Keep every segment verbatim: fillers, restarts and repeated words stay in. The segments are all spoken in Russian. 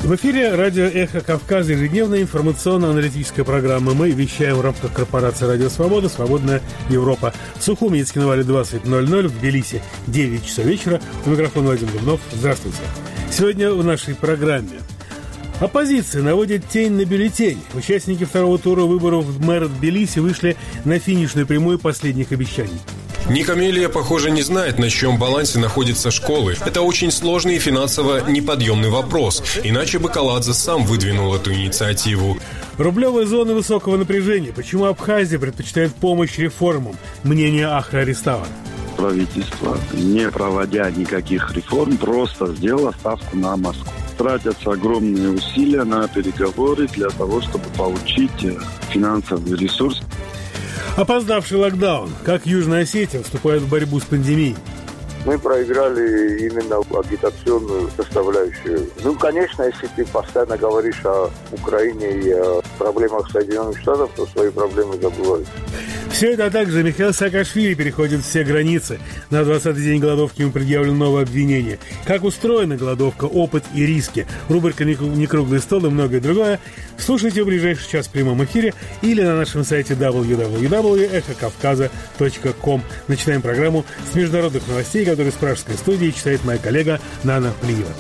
В эфире радио «Эхо Кавказа», ежедневная информационно-аналитическая программа. Мы вещаем в рамках корпорации «Радио Свобода», «Свободная Европа». В Сухуми, Яцкинвале, двадцать ноль ноль, в Тбилиси, девять часов вечера. У микрофона Вадим Дубнов. Здравствуйте. Сегодня в нашей программе. Оппозиция наводит тень на бюллетень. Участники второго тура выборов в мэра Тбилиси вышли на финишную прямую последних обещаний. Ник Амелия, похоже, не знает, на чьем балансе находятся школы. Это очень сложный и финансово неподъемный вопрос. Иначе бы Каладзе сам выдвинул эту инициативу. Рублевые зоны высокого напряжения. Почему Абхазия предпочитает помощь реформам? Мнение Ахра Арестова. Правительство, не проводя никаких реформ, просто сделало ставку на Москву. Тратятся огромные усилия на переговоры для того, чтобы получить финансовый ресурс. Опоздавший локдаун. Как Южная Осетия вступает в борьбу с пандемией? Мы проиграли именно агитационную составляющую. Ну, конечно, если ты постоянно говоришь о Украине и о проблемах Соединенных Штатов, то свои проблемы забываешь. Все это, а также Михаил Саакашвили переходит все границы. На двадцатый день голодовки ему предъявлено новое обвинение. Как устроена голодовка, опыт и риски. Рубрика «Не круглый стол» и многое другое. Слушайте в ближайший час в прямом эфире или на нашем сайте дабл ю дабл ю дабл ю точка эхо кавказа точка ком. Начинаем программу с международных новостей, которые с пражской студии читает моя коллега Нана Плиева.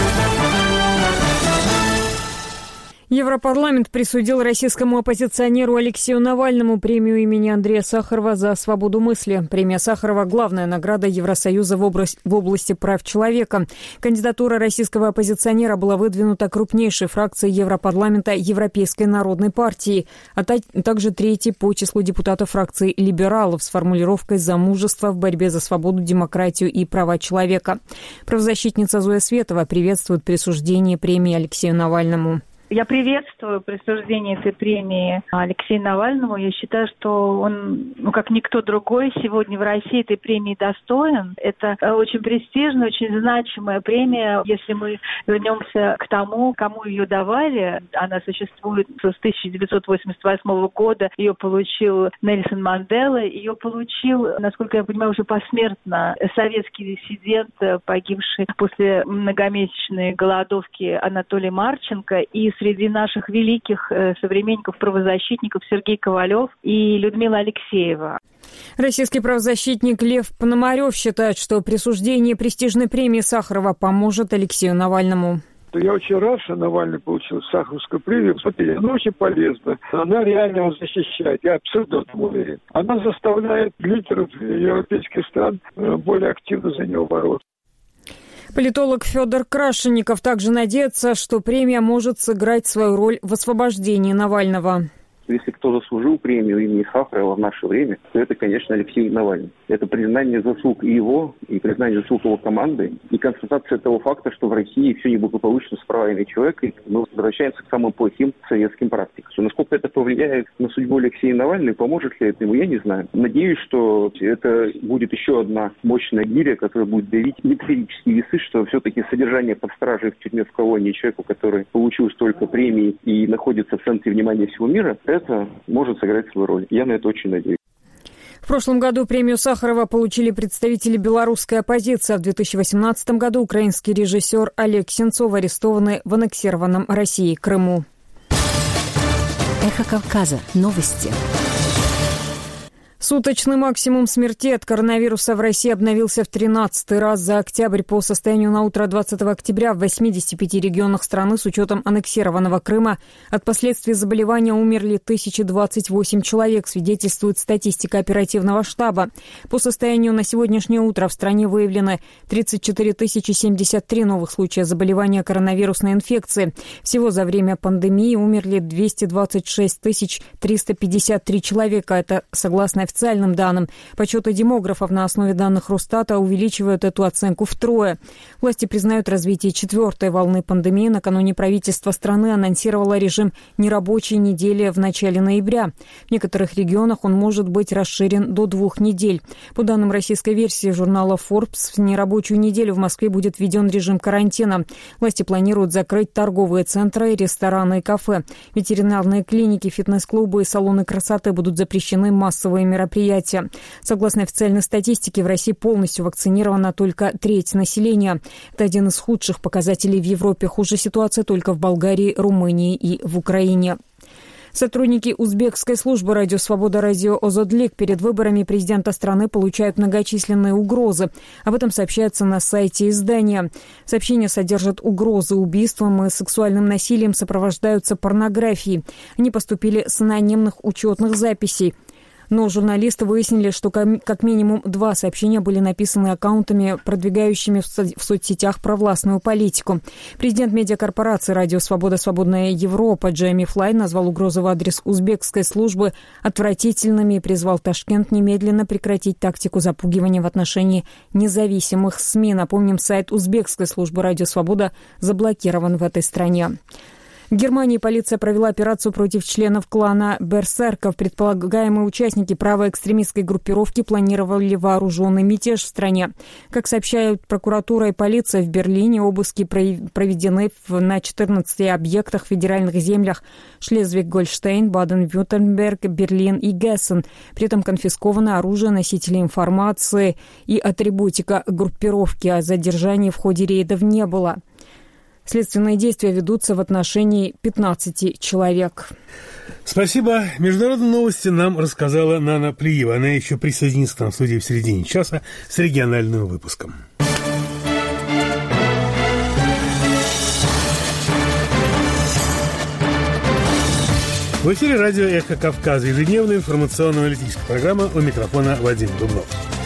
Европарламент присудил российскому оппозиционеру Алексею Навальному премию имени Андрея Сахарова за свободу мысли. Премия Сахарова – главная награда Евросоюза в области, в области прав человека. Кандидатура российского оппозиционера была выдвинута крупнейшей фракцией Европарламента Европейской народной партии, а также третьей по числу депутатов фракции либералов с формулировкой «за мужество в борьбе за свободу, демократию и права человека». Правозащитница Зоя Светова приветствует присуждение премии Алексею Навальному. Я приветствую присуждение этой премии Алексею Навальному. Я считаю, что он, ну, как никто другой, сегодня в России этой премии достоин. Это очень престижная, очень значимая премия. Если мы вернемся к тому, кому ее давали, она существует с тысяча девятьсот восемьдесят восьмого года. Ее получил Нельсон Мандела. Ее получил, насколько я понимаю, уже посмертно советский диссидент, погибший после многомесячной голодовки Анатолий Марченко. И среди наших великих э, современников-правозащитников Сергей Ковалев и Людмила Алексеева. Российский правозащитник Лев Пономарев считает, что присуждение престижной премии Сахарова поможет Алексею Навальному. Я очень рад, что Навальный получил Сахаровскую премию. Смотрите, она очень полезна. Она реально его защищает. Я абсолютно уверен. Она заставляет лидеров европейских стран более активно за него бороться. Политолог Федор Крашенников также надеется, что премия может сыграть свою роль в освобождении Навального. Если кто заслужил премию имени Сахарова в наше время, то это, конечно, Алексей Навальный. Это признание заслуг и его, и признание заслуг его команды, и констатация того факта, что в России все неблагополучно с правами человека, и мы возвращаемся к самым плохим советским практикам. Насколько это повлияет на судьбу Алексея Навального, поможет ли это ему, я не знаю. Надеюсь, что это будет еще одна мощная гиря, которая будет давить метафорические весы, что все-таки содержание под стражей в тюрьме в колонии человеку, который получил столько премий и находится в центре внимания всего мира, это может сыграть свою роль. Я на это очень надеюсь. В прошлом году премию Сахарова получили представители белорусской оппозиции. А в две тысячи восемнадцатом году украинский режиссер Олег Сенцов, арестованный в аннексированном Россией Крыму. Эхо Кавказа. Новости. Суточный максимум смертей от коронавируса в России обновился в тринадцатый раз за октябрь. По состоянию на утро двадцатого октября в восьмидесяти пяти регионах страны с учетом аннексированного Крыма от последствий заболевания умерли тысяча двадцать восемь человек, свидетельствует статистика оперативного штаба. По состоянию на сегодняшнее утро в стране выявлены тридцать четыре тысячи семьдесят три новых случая заболевания коронавирусной инфекции. Всего за время пандемии умерли двести двадцать шесть тысяч триста пятьдесят три человека. Это согласно официальным данным. Подсчеты демографов на основе данных Росстата увеличивают эту оценку втрое. Власти признают развитие четвертой волны пандемии. Накануне правительство страны анонсировало режим нерабочей недели в начале ноября. В некоторых регионах он может быть расширен до двух недель. По данным российской версии журнала Forbes, в нерабочую неделю в Москве будет введен режим карантина. Власти планируют закрыть торговые центры, рестораны и кафе. Ветеринарные клиники, фитнес-клубы и салоны красоты будут запрещены массовые мероприятия. мероприятия. Согласно официальной статистике, в России полностью вакцинирована только треть населения. Это один из худших показателей в Европе. Хуже ситуация только в Болгарии, Румынии и в Украине. Сотрудники узбекской службы «Радио Свобода» радио Озодлик перед выборами президента страны получают многочисленные угрозы. Об этом сообщается на сайте издания. Сообщения содержат угрозы убийством и сексуальным насилием, сопровождаются порнографией. Они поступили с анонимных учетных записей. Но журналисты выяснили, что как минимум два сообщения были написаны аккаунтами, продвигающими в соцсетях провластную политику. Президент медиакорпорации «Радио Свобода. Свободная Европа» Джейми Флай назвал угрозы в адрес узбекской службы отвратительными и призвал Ташкент немедленно прекратить тактику запугивания в отношении независимых СМИ. Напомним, сайт узбекской службы «Радио Свобода» заблокирован в этой стране. В Германии полиция провела операцию против членов клана берсерков. Предполагаемые участники правоэкстремистской группировки планировали вооруженный мятеж в стране. Как сообщают прокуратура и полиция, в Берлине обыски проведены на четырнадцати объектах в федеральных землях Шлезвиг-Гольштейн, Баден-Вюртемберг, Берлин и Гессен. При этом конфисковано оружие, носители информации и атрибутика группировки. О задержании в ходе рейдов не было. Следственные действия ведутся в отношении пятнадцати человек. Спасибо. Международные новости нам рассказала Нана Плиева. Она еще присоединится к нам в студии в середине часа с региональным выпуском. В эфире радио «Эхо Кавказа», ежедневная информационно-аналитическая программа, у микрофона Вадим Дубнов.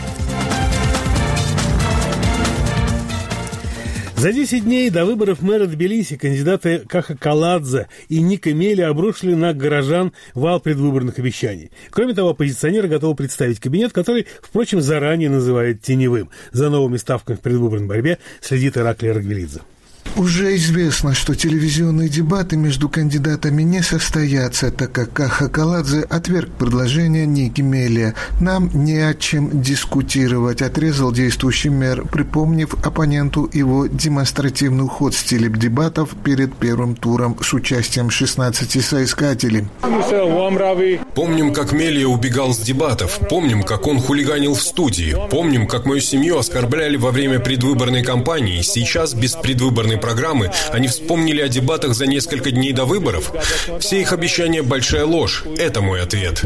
За десять дней до выборов мэра Тбилиси кандидаты Каха Каладзе и Ника Мели обрушили на горожан вал предвыборных обещаний. Кроме того, оппозиционеры готовы представить кабинет, который, впрочем, заранее называют теневым. За новыми ставками в предвыборной борьбе следит Ираклий Рагвелидзе. Уже известно, что телевизионные дебаты между кандидатами не состоятся, так как Каха Каладзе отверг предложение Ники Мели. «Нам не о чем дискутировать», — отрезал действующий мэр, припомнив оппоненту его демонстративный уход с теледебатов перед первым туром с участием шестнадцати соискателей. Помним, как Мелия убегал с дебатов. Помним, как он хулиганил в студии. Помним, как мою семью оскорбляли во время предвыборной кампании. Сейчас, без предвыборной программы, они вспомнили о дебатах за несколько дней до выборов. Все их обещания – большая ложь. Это мой ответ.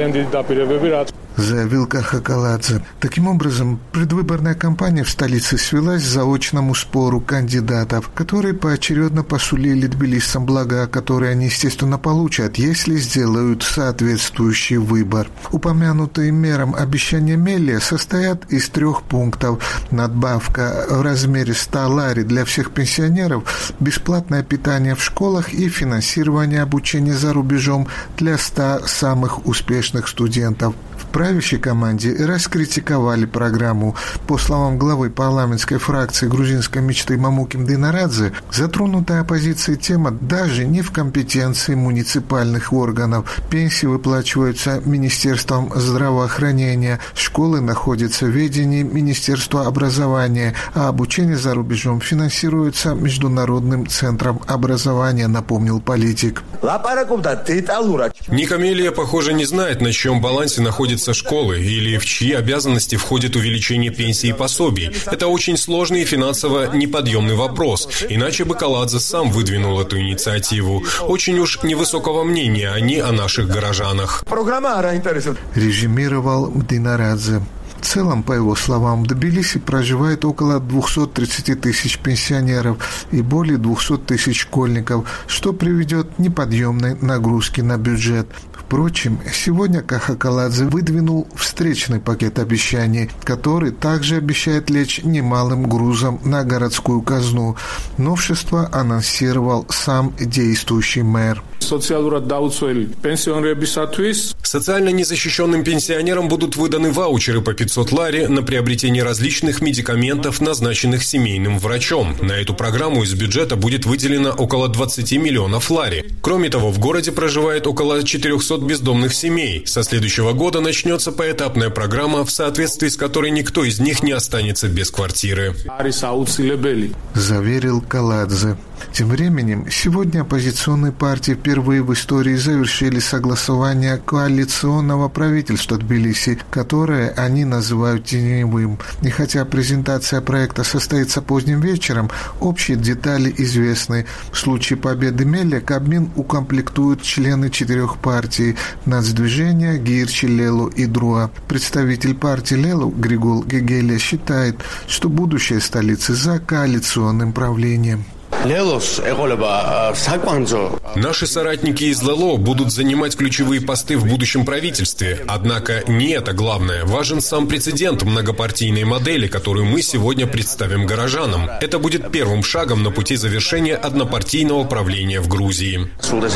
Заявил Каха Каладзе. Таким образом, предвыборная кампания в столице свелась к заочному спору кандидатов, которые поочередно посулили тбилисцам блага, которые они, естественно, получат, если сделают соответствующий выбор. Упомянутые мерам обещания Мели состоят из трех пунктов. Надбавка в размере ста лари для всех пенсионеров, бесплатное питание в школах и финансирование обучения за рубежом для ста самых успешных студентов. В правящей команде раскритиковали программу. По словам главы парламентской фракции грузинской мечты Мамуким Динарадзе, затронутая оппозицией тема даже не в компетенции муниципальных органов. Пенсии выплачиваются Министерством здравоохранения, школы находятся в ведении Министерства образования, а обучение за рубежом финансируется Международным центром образования, напомнил политик. Ника Мелия, похоже, не знает, на чьем балансе находится школы или в чьи обязанности входит увеличение пенсий и пособий. Это очень сложный и финансово неподъемный вопрос. Иначе бы Каладзе сам выдвинул эту инициативу. Очень уж невысокого мнения они о наших горожанах. Резюмировал Динарадзе. В целом, по его словам, в Тбилиси проживает около двухсот тридцати тысяч пенсионеров и более двухсот тысяч школьников, что приведет к неподъемной нагрузке на бюджет. Впрочем, сегодня Каха Каладзе выдвинул встречный пакет обещаний, который также обещает лечь немалым грузом на городскую казну. Новшество анонсировал сам действующий мэр. Социально незащищенным пенсионерам будут выданы ваучеры по пятьсот лари на приобретение различных медикаментов, назначенных семейным врачом. На эту программу из бюджета будет выделено около двадцати миллионов лари. Кроме того, в городе проживает около четырехсот бездомных семей. Со следующего года начнется поэтапная программа, в соответствии с которой никто из них не останется без квартиры. Заверил Каладзе. Тем временем, сегодня оппозиционные партии впервые в истории завершили согласование коалиционного правительства Тбилиси, которое они называют теневым. И хотя презентация проекта состоится поздним вечером, общие детали известны. В случае победы Меле Кабмин укомплектуют члены четырех партий – Нацдвижения, Гирчи, Лелу и Друа. Представитель партии Лелу Григол Гегеля считает, что будущее столицы за коалиционным правлением. Наши соратники из Лело будут занимать ключевые посты в будущем правительстве. Однако не это главное. Важен сам прецедент многопартийной модели, которую мы сегодня представим горожанам. Это будет первым шагом на пути завершения однопартийного правления в Грузии.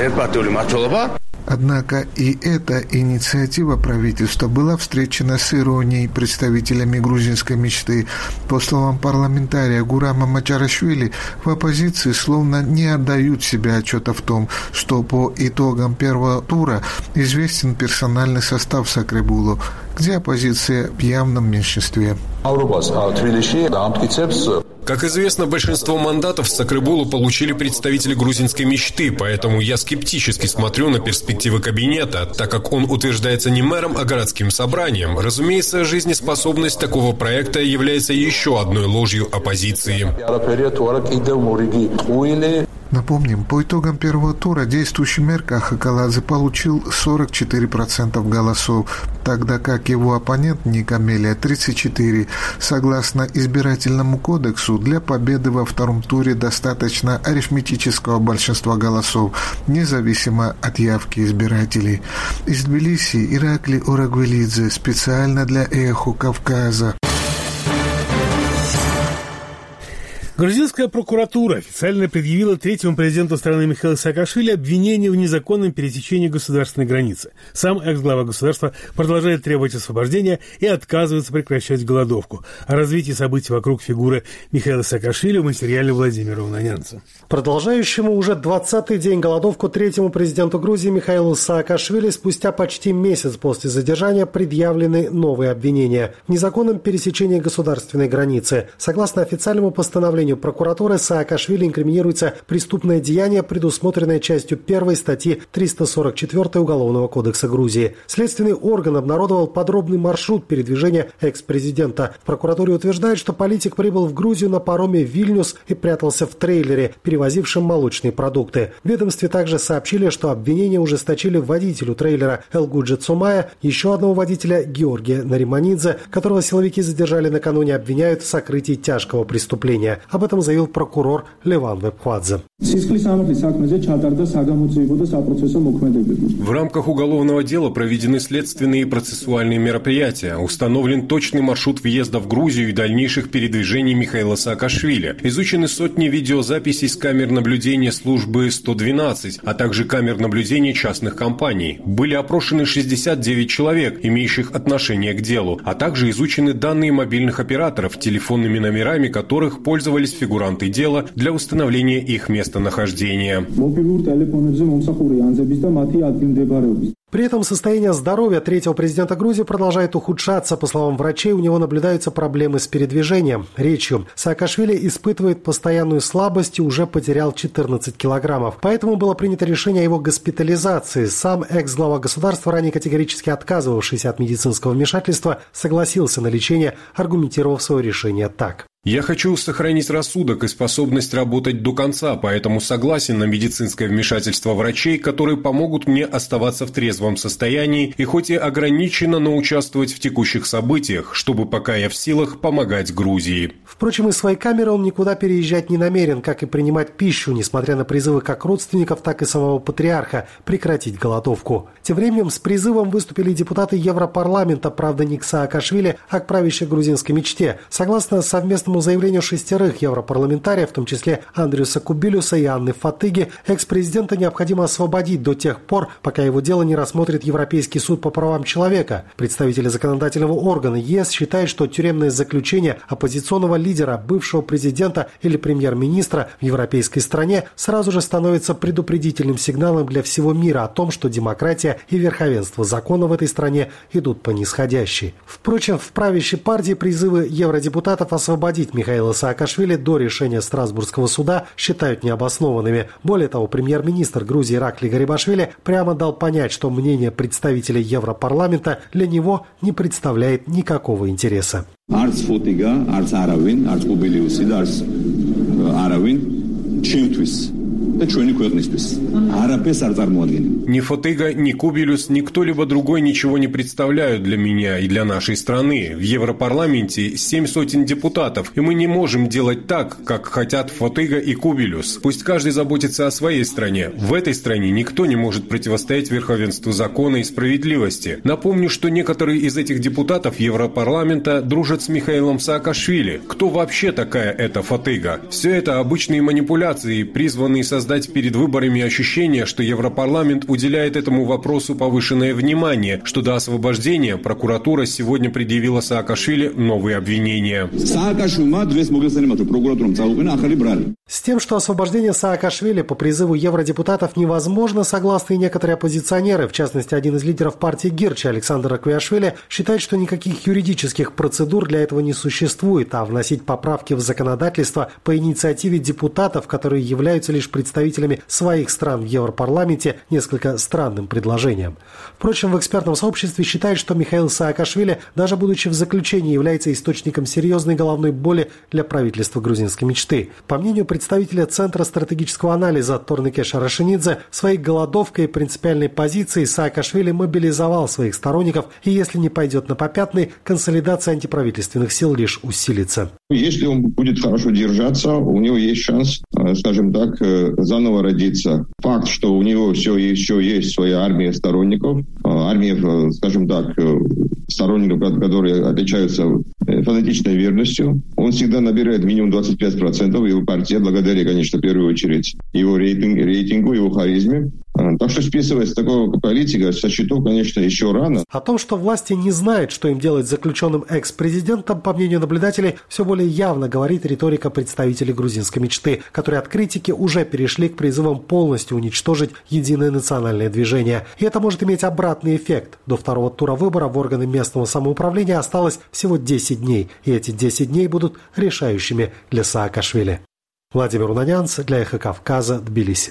Однако и эта инициатива правительства была встречена с иронией представителями грузинской мечты. По словам парламентария Гурама Мачарашвили, в оппозиции словно не отдают себе отчета в том, что по итогам первого тура известен персональный состав Сакребулу, где оппозиция в явном меньшинстве. Как известно, большинство мандатов в Сакребулу получили представители грузинской мечты, поэтому я скептически смотрю на перспективы кабинета, так как он утверждается не мэром, а городским собранием. Разумеется, жизнеспособность такого проекта является еще одной ложью оппозиции. Напомним, по итогам первого тура действующий мэр Каха Каладзе получил сорок четыре процента голосов, тогда как его оппонент Ника Мелия тридцать четыре процента. Согласно избирательному кодексу, для победы во втором туре достаточно арифметического большинства голосов, независимо от явки избирателей. Из Тбилиси Иракли Орагвелидзе специально для «Эхо Кавказа». Грузинская прокуратура официально предъявила третьему президенту страны Михаилу Саакашвили обвинение в незаконном пересечении государственной границы. Сам экс-глава государства продолжает требовать освобождения и отказывается прекращать голодовку. О развитии событий вокруг фигуры Михаила Саакашвили в материале Владимира Унанянца. Продолжающему уже двадцатый день голодовку третьему президенту Грузии Михаилу Саакашвили спустя почти месяц после задержания предъявлены новые обвинения в незаконном пересечении государственной границы. Согласно официальному постановлению прокуратуры, Саакашвили инкриминируется преступное деяние, предусмотренное частью первой статьи триста сорок четыре Уголовного кодекса Грузии. Следственный орган обнародовал подробный маршрут передвижения экс-президента. В прокуратуре утверждают, что политик прибыл в Грузию на пароме «Вильнюс» и прятался в трейлере, перевозившем молочные продукты. В ведомстве также сообщили, что обвинения ужесточили водителю трейлера Элгуджи Цумая, еще одного водителя Георгия Нариманидзе, которого силовики задержали накануне, обвиняют в сокрытии тяжкого преступления. Об этом заявил прокурор Леван Вебхвадзе. В рамках уголовного дела проведены следственные и процессуальные мероприятия. Установлен точный маршрут въезда в Грузию и дальнейших передвижений Михаила Саакашвили. Изучены сотни видеозаписей с камер наблюдения службы сто двенадцать, а также камер наблюдения частных компаний. Были опрошены шестьдесят девять человек, имеющих отношение к делу, а также изучены данные мобильных операторов, телефонными номерами которых пользовались фигуранты дела для установления их местонахождения. При этом состояние здоровья третьего президента Грузии продолжает ухудшаться. По словам врачей, у него наблюдаются проблемы с передвижением, речью. Саакашвили испытывает постоянную слабость и уже потерял четырнадцать килограммов. Поэтому было принято решение о его госпитализации. Сам экс-глава государства, ранее категорически отказывавшийся от медицинского вмешательства, согласился на лечение, аргументировав свое решение так. Я хочу сохранить рассудок и способность работать до конца, поэтому согласен на медицинское вмешательство врачей, которые помогут мне оставаться в трезвом состоянии и хоть и ограниченно, но участвовать в текущих событиях, чтобы пока я в силах помогать Грузии. Впрочем, из своей камеры он никуда переезжать не намерен, как и принимать пищу, несмотря на призывы как родственников, так и самого патриарха прекратить голодовку. Тем временем с призывом выступили депутаты Европарламента, правда не к Саакашвили, а к правящей грузинской мечте. Согласно совместному заявлению шестерых европарламентариев, в том числе Андриуса Кубилюса и Анны Фатыги, экс-президента необходимо освободить до тех пор, пока его дело не рассмотрит Европейский суд по правам человека. Представители законодательного органа ЕС считают, что тюремное заключение оппозиционного лидера лидера, бывшего президента или премьер-министра в европейской стране сразу же становится предупредительным сигналом для всего мира о том, что демократия и верховенство закона в этой стране идут по нисходящей. Впрочем, в правящей партии призывы евродепутатов освободить Михаила Саакашвили до решения Страсбургского суда считают необоснованными. Более того, премьер-министр Грузии Иракли Гарибашвили прямо дал понять, что мнение представителей Европарламента для него не представляет никакого интереса. Ни Фотыга, ни Кубилюс, ни кто-либо другой ничего не представляют для меня и для нашей страны. В Европарламенте семь сотен депутатов, и мы не можем делать так, как хотят Фотыга и Кубилюс. Пусть каждый заботится о своей стране. В этой стране никто не может противостоять верховенству закона и справедливости. Напомню, что некоторые из этих депутатов Европарламента дружат с Михаилом Саакашвили. Кто вообще такая эта Фотыга? Все это обычные манипуляции, призванные создать перед выборами ощущение, что Европарламент уделяет этому вопросу повышенное внимание, что до освобождения прокуратура сегодня предъявила Саакашвили новые обвинения. С тем, что освобождение Саакашвили по призыву евродепутатов невозможно, согласны и некоторые оппозиционеры. В частности, один из лидеров партии Гирчи Александр Аквиашвили считает, что никаких юридических процедур для этого не существует, а вносить поправки в законодательство по инициативе депутатов, которые являются лишь представителями своих стран в Европарламенте, несколько странным предложением. Впрочем, в экспертном сообществе считают, что Михаил Саакашвили, даже будучи в заключении, является источником серьезной головной боли для правительства грузинской мечты. По мнению представителя Центра стратегического анализа Торнике Шарашинидзе, своей голодовкой и принципиальной позицией Саакашвили мобилизовал своих сторонников, и если не пойдет на попятный, консолидация антиправительственных сил лишь усилится. Если он будет хорошо держаться, у него есть шанс, скажем так, заново родиться. Факт, что у него все еще есть своя армия сторонников, армия, скажем так, сторонников, которые отличаются фанатичной верностью. Он всегда набирает минимум двадцать пять процентов, его партия, благодаря, конечно, в первую очередь его рейтинг, рейтингу, его харизме. Так что списывать с такого политика со счетов, конечно, еще рано. О том, что власти не знают, что им делать с заключенным экс-президентом, по мнению наблюдателей, все более явно говорит риторика представителей грузинской мечты, которые от критики уже перешли к призывам полностью уничтожить единое национальное движение. И это может иметь обратный эффект. До второго тура выбора в органы местного самоуправления осталось всего десять дней, и эти десять дней будут решающими для Саакашвили. Владимир Унанянц для «Эхо Кавказа», Тбилиси.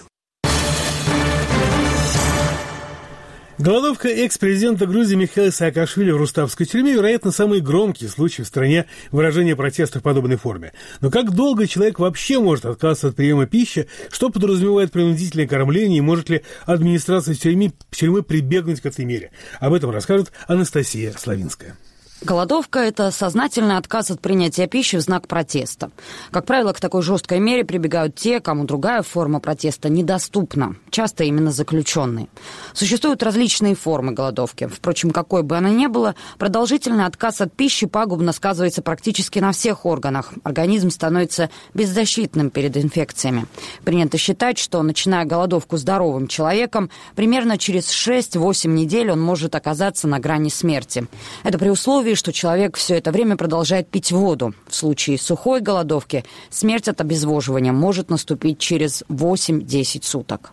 Голодовка экс-президента Грузии Михаила Саакашвили в Руставской тюрьме, вероятно, самый громкий случай в стране выражения протеста в подобной форме. Но как долго человек вообще может отказаться от приема пищи, что подразумевает принудительное кормление, и может ли администрация тюрьмы, тюрьмы прибегнуть к этой мере? Об этом расскажет Анастасия Славинская. Голодовка – это сознательный отказ от принятия пищи в знак протеста. Как правило, к такой жесткой мере прибегают те, кому другая форма протеста недоступна, часто именно заключенные. Существуют различные формы голодовки. Впрочем, какой бы она ни была, продолжительный отказ от пищи пагубно сказывается практически на всех органах. Организм становится беззащитным перед инфекциями. Принято считать, что, начиная голодовку здоровым человеком, примерно через шесть-восемь недель он может оказаться на грани смерти. Это при условии, что человек все это время продолжает пить воду. В случае сухой голодовки смерть от обезвоживания может наступить через восемь-десять суток.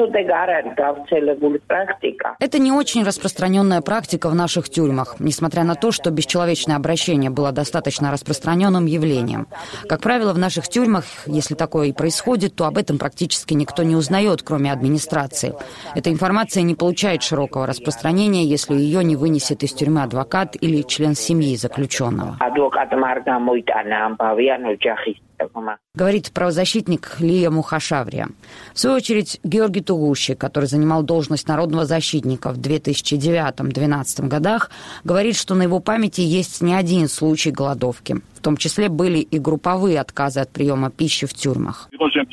Это не очень распространенная практика в наших тюрьмах, несмотря на то, что бесчеловечное обращение было достаточно распространенным явлением. Как правило, в наших тюрьмах, если такое и происходит, то об этом практически никто не узнает, кроме администрации. Эта информация не получает широкого распространения, если ее не вынесет из тюрьмы адвокат или член семьи заключенного. Говорит правозащитник Лия Мухашаврия. В свою очередь, Георгий Тугущи, который занимал должность народного защитника в две тысячи девятом-две тысячи двенадцатом годах, говорит, что на его памяти есть не один случай голодовки. В том числе были и групповые отказы от приема пищи в тюрьмах.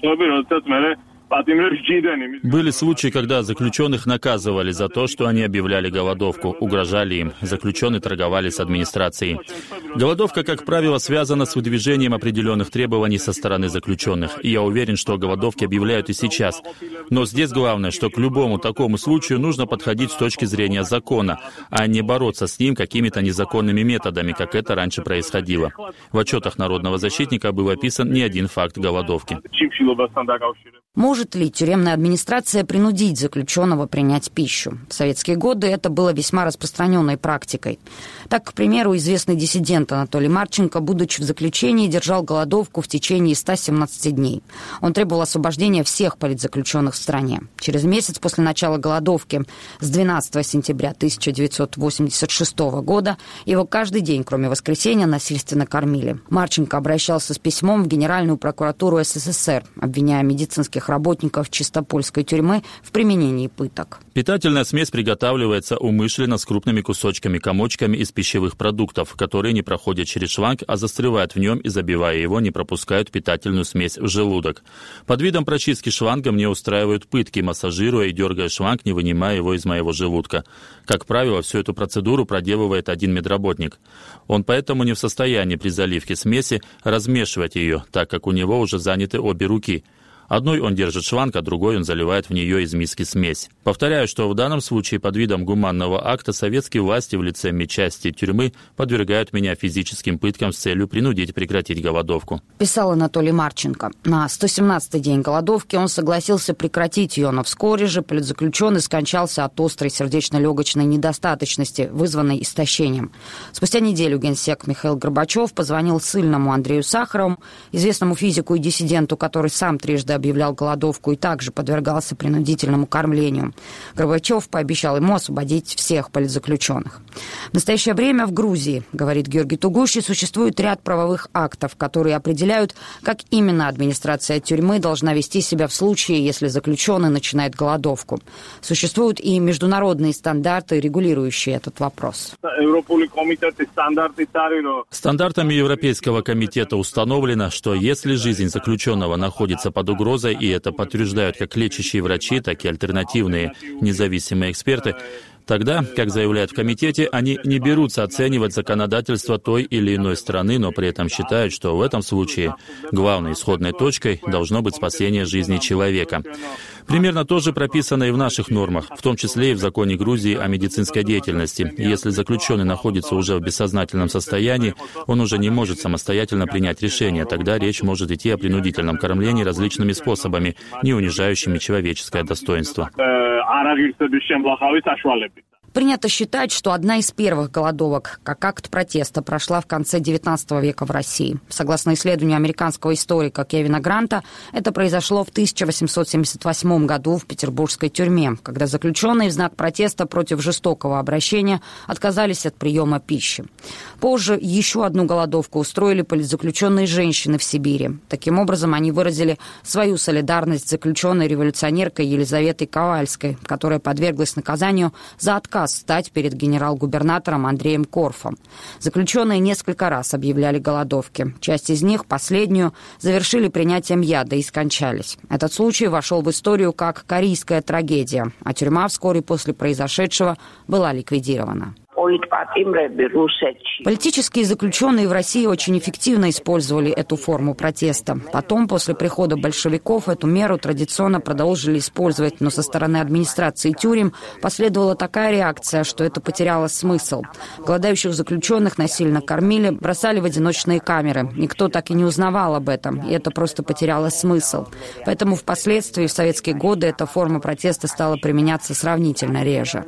Были случаи, когда заключенных наказывали за то, что они объявляли голодовку, угрожали им. Заключенные торговали с администрацией. Голодовка, как правило, связана с выдвижением определенных требований со стороны заключенных. И я уверен, что голодовки объявляют и сейчас. Но здесь главное, что к любому такому случаю нужно подходить с точки зрения закона, а не бороться с ним какими-то незаконными методами, как это раньше происходило. В отчетах народного защитника был описан не один факт голодовки. Может ли тюремная администрация принудить заключенного принять пищу? В советские годы это было весьма распространенной практикой. Так, к примеру, известный диссидент Анатолий Марченко, будучи в заключении, держал голодовку в течение ста семнадцати дней. Он требовал освобождения всех политзаключенных в стране. Через месяц после начала голодовки, с двенадцатого сентября тысяча девятьсот восемьдесят шестого года, его каждый день, кроме воскресенья, насильственно кормили. Марченко обращался с письмом в Генеральную прокуратуру СССР, обвиняя медицинских работников Чистопольской тюрьмы в применении пыток. Питательная смесь приготавливается умышленно с крупными кусочками-комочками из пищевых продуктов, которые не проходят через шланг, а застревают в нем и, забивая его, не пропускают питательную смесь в желудок. Под видом прочистки шланга мне устраивают пытки, массажируя и дергая шланг, не вынимая его из моего желудка. Как правило, всю эту процедуру проделывает один медработник. Он поэтому не в состоянии при заливке смеси размешивать ее, так как у него уже заняты обе руки. Одной он держит шланг, а другой он заливает в нее из миски смесь. Повторяю, что в данном случае под видом гуманного акта советские власти в лице медчасти тюрьмы подвергают меня физическим пыткам с целью принудить прекратить голодовку. Писал Анатолий Марченко. На сто семнадцатый день голодовки он согласился прекратить ее, но вскоре же политзаключенный скончался от острой сердечно-легочной недостаточности, вызванной истощением. Спустя неделю генсек Михаил Горбачев позвонил ссыльному Андрею Сахарову, известному физику и диссиденту, который сам трижды объявлял голодовку и также подвергался принудительному кормлению. Горбачев пообещал ему освободить всех политзаключенных. В настоящее время в Грузии, говорит Георгий Тугуши, существует ряд правовых актов, которые определяют, как именно администрация тюрьмы должна вести себя в случае, если заключенный начинает голодовку. Существуют и международные стандарты, регулирующие этот вопрос. Стандартами Европейского комитета установлено, что если жизнь заключенного находится под угрозой, и это подтверждают как лечащие врачи, так и альтернативные независимые эксперты, тогда, как заявляют в комитете, они не берутся оценивать законодательство той или иной страны, но при этом считают, что в этом случае главной исходной точкой должно быть спасение жизни человека. Примерно то же прописано и в наших нормах, в том числе и в законе Грузии о медицинской деятельности. Если заключенный находится уже в бессознательном состоянии, он уже не может самостоятельно принять решение. Тогда речь может идти о принудительном кормлении различными способами, не унижающими человеческое достоинство. Принято считать, что одна из первых голодовок, как акт протеста, прошла в конце девятнадцатого века в России. Согласно исследованию американского историка Кевина Гранта, это произошло в тысяча восемьсот семьдесят восьмом году в петербургской тюрьме, когда заключенные в знак протеста против жестокого обращения отказались от приема пищи. Позже еще одну голодовку устроили политзаключенные женщины в Сибири. Таким образом, они выразили свою солидарность с заключенной революционеркой Елизаветой Ковальской, которая подверглась наказанию за отказ стать перед генерал-губернатором Андреем Корфом. Заключенные несколько раз объявляли голодовки. Часть из них, последнюю, завершили принятием яда и скончались. Этот случай вошел в историю как корейская трагедия, а тюрьма вскоре после произошедшего была ликвидирована. Политические заключенные в России очень эффективно использовали эту форму протеста. Потом, после прихода большевиков, эту меру традиционно продолжили использовать, но со стороны администрации тюрем последовала такая реакция, что это потеряло смысл. Голодающих заключенных насильно кормили, бросали в одиночные камеры. Никто так и не узнавал об этом, и это просто потеряло смысл. Поэтому впоследствии, в советские годы, эта форма протеста стала применяться сравнительно реже.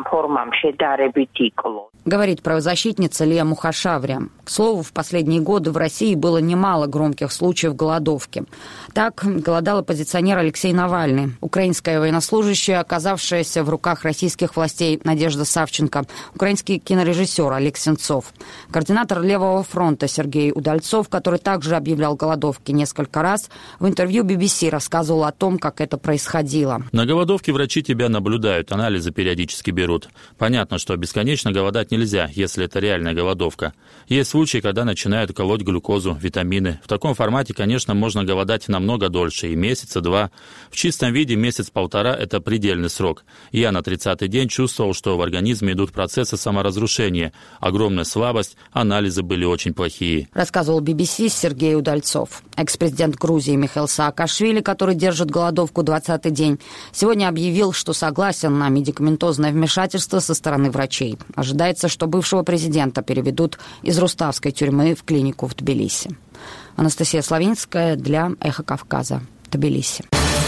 Говорит правозащитница Лия Мухашаврия. К слову, в последние годы в России было немало громких случаев голодовки. Так голодал оппозиционер Алексей Навальный, украинская военнослужащая, оказавшаяся в руках российских властей Надежда Савченко, украинский кинорежиссер Олег Сенцов, координатор Левого фронта Сергей Удальцов, который также объявлял голодовки несколько раз, в интервью би би си рассказывал о том, как это происходило. На голодовке врачи тебя наблюдают, анализы периодически берут. Понятно, что бесконечно бесконечно голодать нельзя, если это реальная голодовка. Есть случаи, когда начинают колоть глюкозу, витамины. В таком формате, конечно, можно голодать намного дольше, и месяца два. В чистом виде месяц-полтора – это предельный срок. Я на тридцатый день чувствовал, что в организме идут процессы саморазрушения. Огромная слабость, анализы были очень плохие. Рассказывал би би си Сергей Удальцов. Экс-президент Грузии Михаил Саакашвили, который держит голодовку двадцатый день, сегодня объявил, что согласен на медикаментозное вмешательство со стороны врачей. Ожидается, что бывшего президента переведут из Руставской тюрьмы в клинику в Тбилиси. Анастасия Славинская для «Эхо Кавказа», Тбилиси.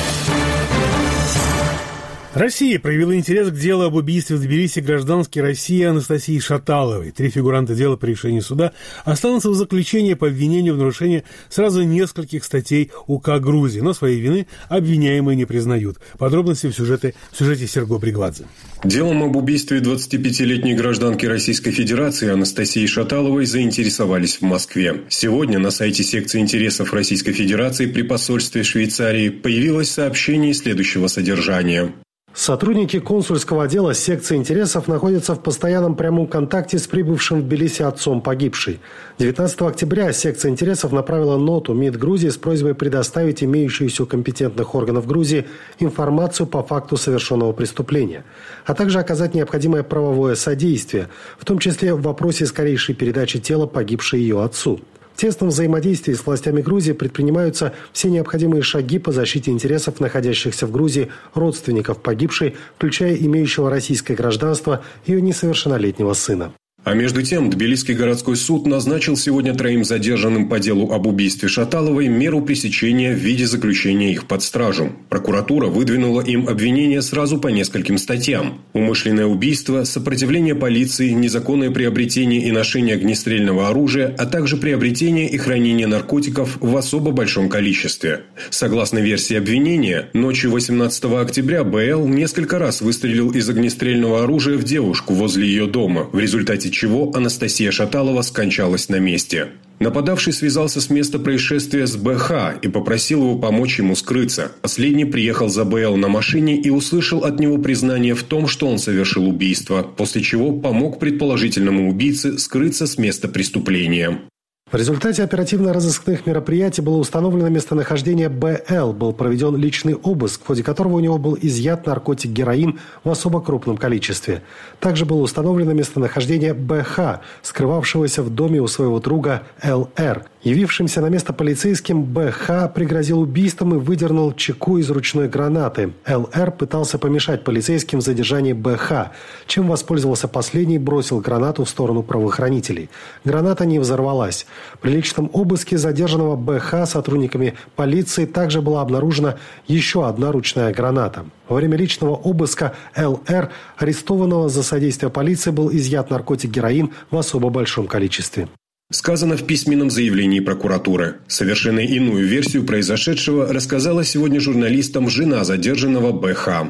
Россия проявила интерес к делу об убийстве в Тбилиси гражданки России Анастасии Шаталовой. Три фигуранта дела по решению суда останутся в заключении по обвинению в нарушении сразу нескольких статей УК Грузии, но своей вины обвиняемые не признают. Подробности в сюжете, в сюжете Серго Бригвадзе. Делом об убийстве двадцатипятилетней гражданки Российской Федерации Анастасии Шаталовой заинтересовались в Москве. Сегодня на сайте секции интересов Российской Федерации при посольстве Швейцарии появилось сообщение следующего содержания. Сотрудники консульского отдела секции интересов находятся в постоянном прямом контакте с прибывшим в Тбилиси отцом погибшей. девятнадцатого октября секция интересов направила ноту МИД Грузии с просьбой предоставить имеющуюся у компетентных органов Грузии информацию по факту совершенного преступления, а также оказать необходимое правовое содействие, в том числе в вопросе скорейшей передачи тела погибшей ее отцу. В тесном взаимодействии с властями Грузии предпринимаются все необходимые шаги по защите интересов находящихся в Грузии родственников погибшей, включая имеющего российское гражданство ее несовершеннолетнего сына. А между тем, Тбилисский городской суд назначил сегодня троим задержанным по делу об убийстве Шаталовой меру пресечения в виде заключения их под стражу. Прокуратура выдвинула им обвинения сразу по нескольким статьям. Умышленное убийство, сопротивление полиции, незаконное приобретение и ношение огнестрельного оружия, а также приобретение и хранение наркотиков в особо большом количестве. Согласно версии обвинения, ночью восемнадцатого октября БЛ несколько раз выстрелил из огнестрельного оружия в девушку возле ее дома, в результате чего Анастасия Шаталова скончалась на месте. Нападавший связался с места происшествия с БХ и попросил его помочь ему скрыться. Последний приехал за БЛ на машине и услышал от него признание в том, что он совершил убийство, после чего помог предположительному убийце скрыться с места преступления. В результате оперативно-розыскных мероприятий было установлено местонахождение БЛ. Был проведен личный обыск, в ходе которого у него был изъят наркотик героин в особо крупном количестве. Также было установлено местонахождение БХ, скрывавшегося в доме у своего друга ЛР. Явившимся на место полицейским БХ пригрозил убийством и выдернул чеку из ручной гранаты. ЛР пытался помешать полицейским в задержании БХ, чем воспользовался последний и бросил гранату в сторону правоохранителей. Граната не взорвалась. При личном обыске задержанного БХ сотрудниками полиции также была обнаружена еще одна ручная граната. Во время личного обыска ЛР, арестованного за содействие полиции, был изъят наркотик героин в особо большом количестве. Сказано в письменном заявлении прокуратуры. Совершенно иную версию произошедшего рассказала сегодня журналистам жена задержанного БХ.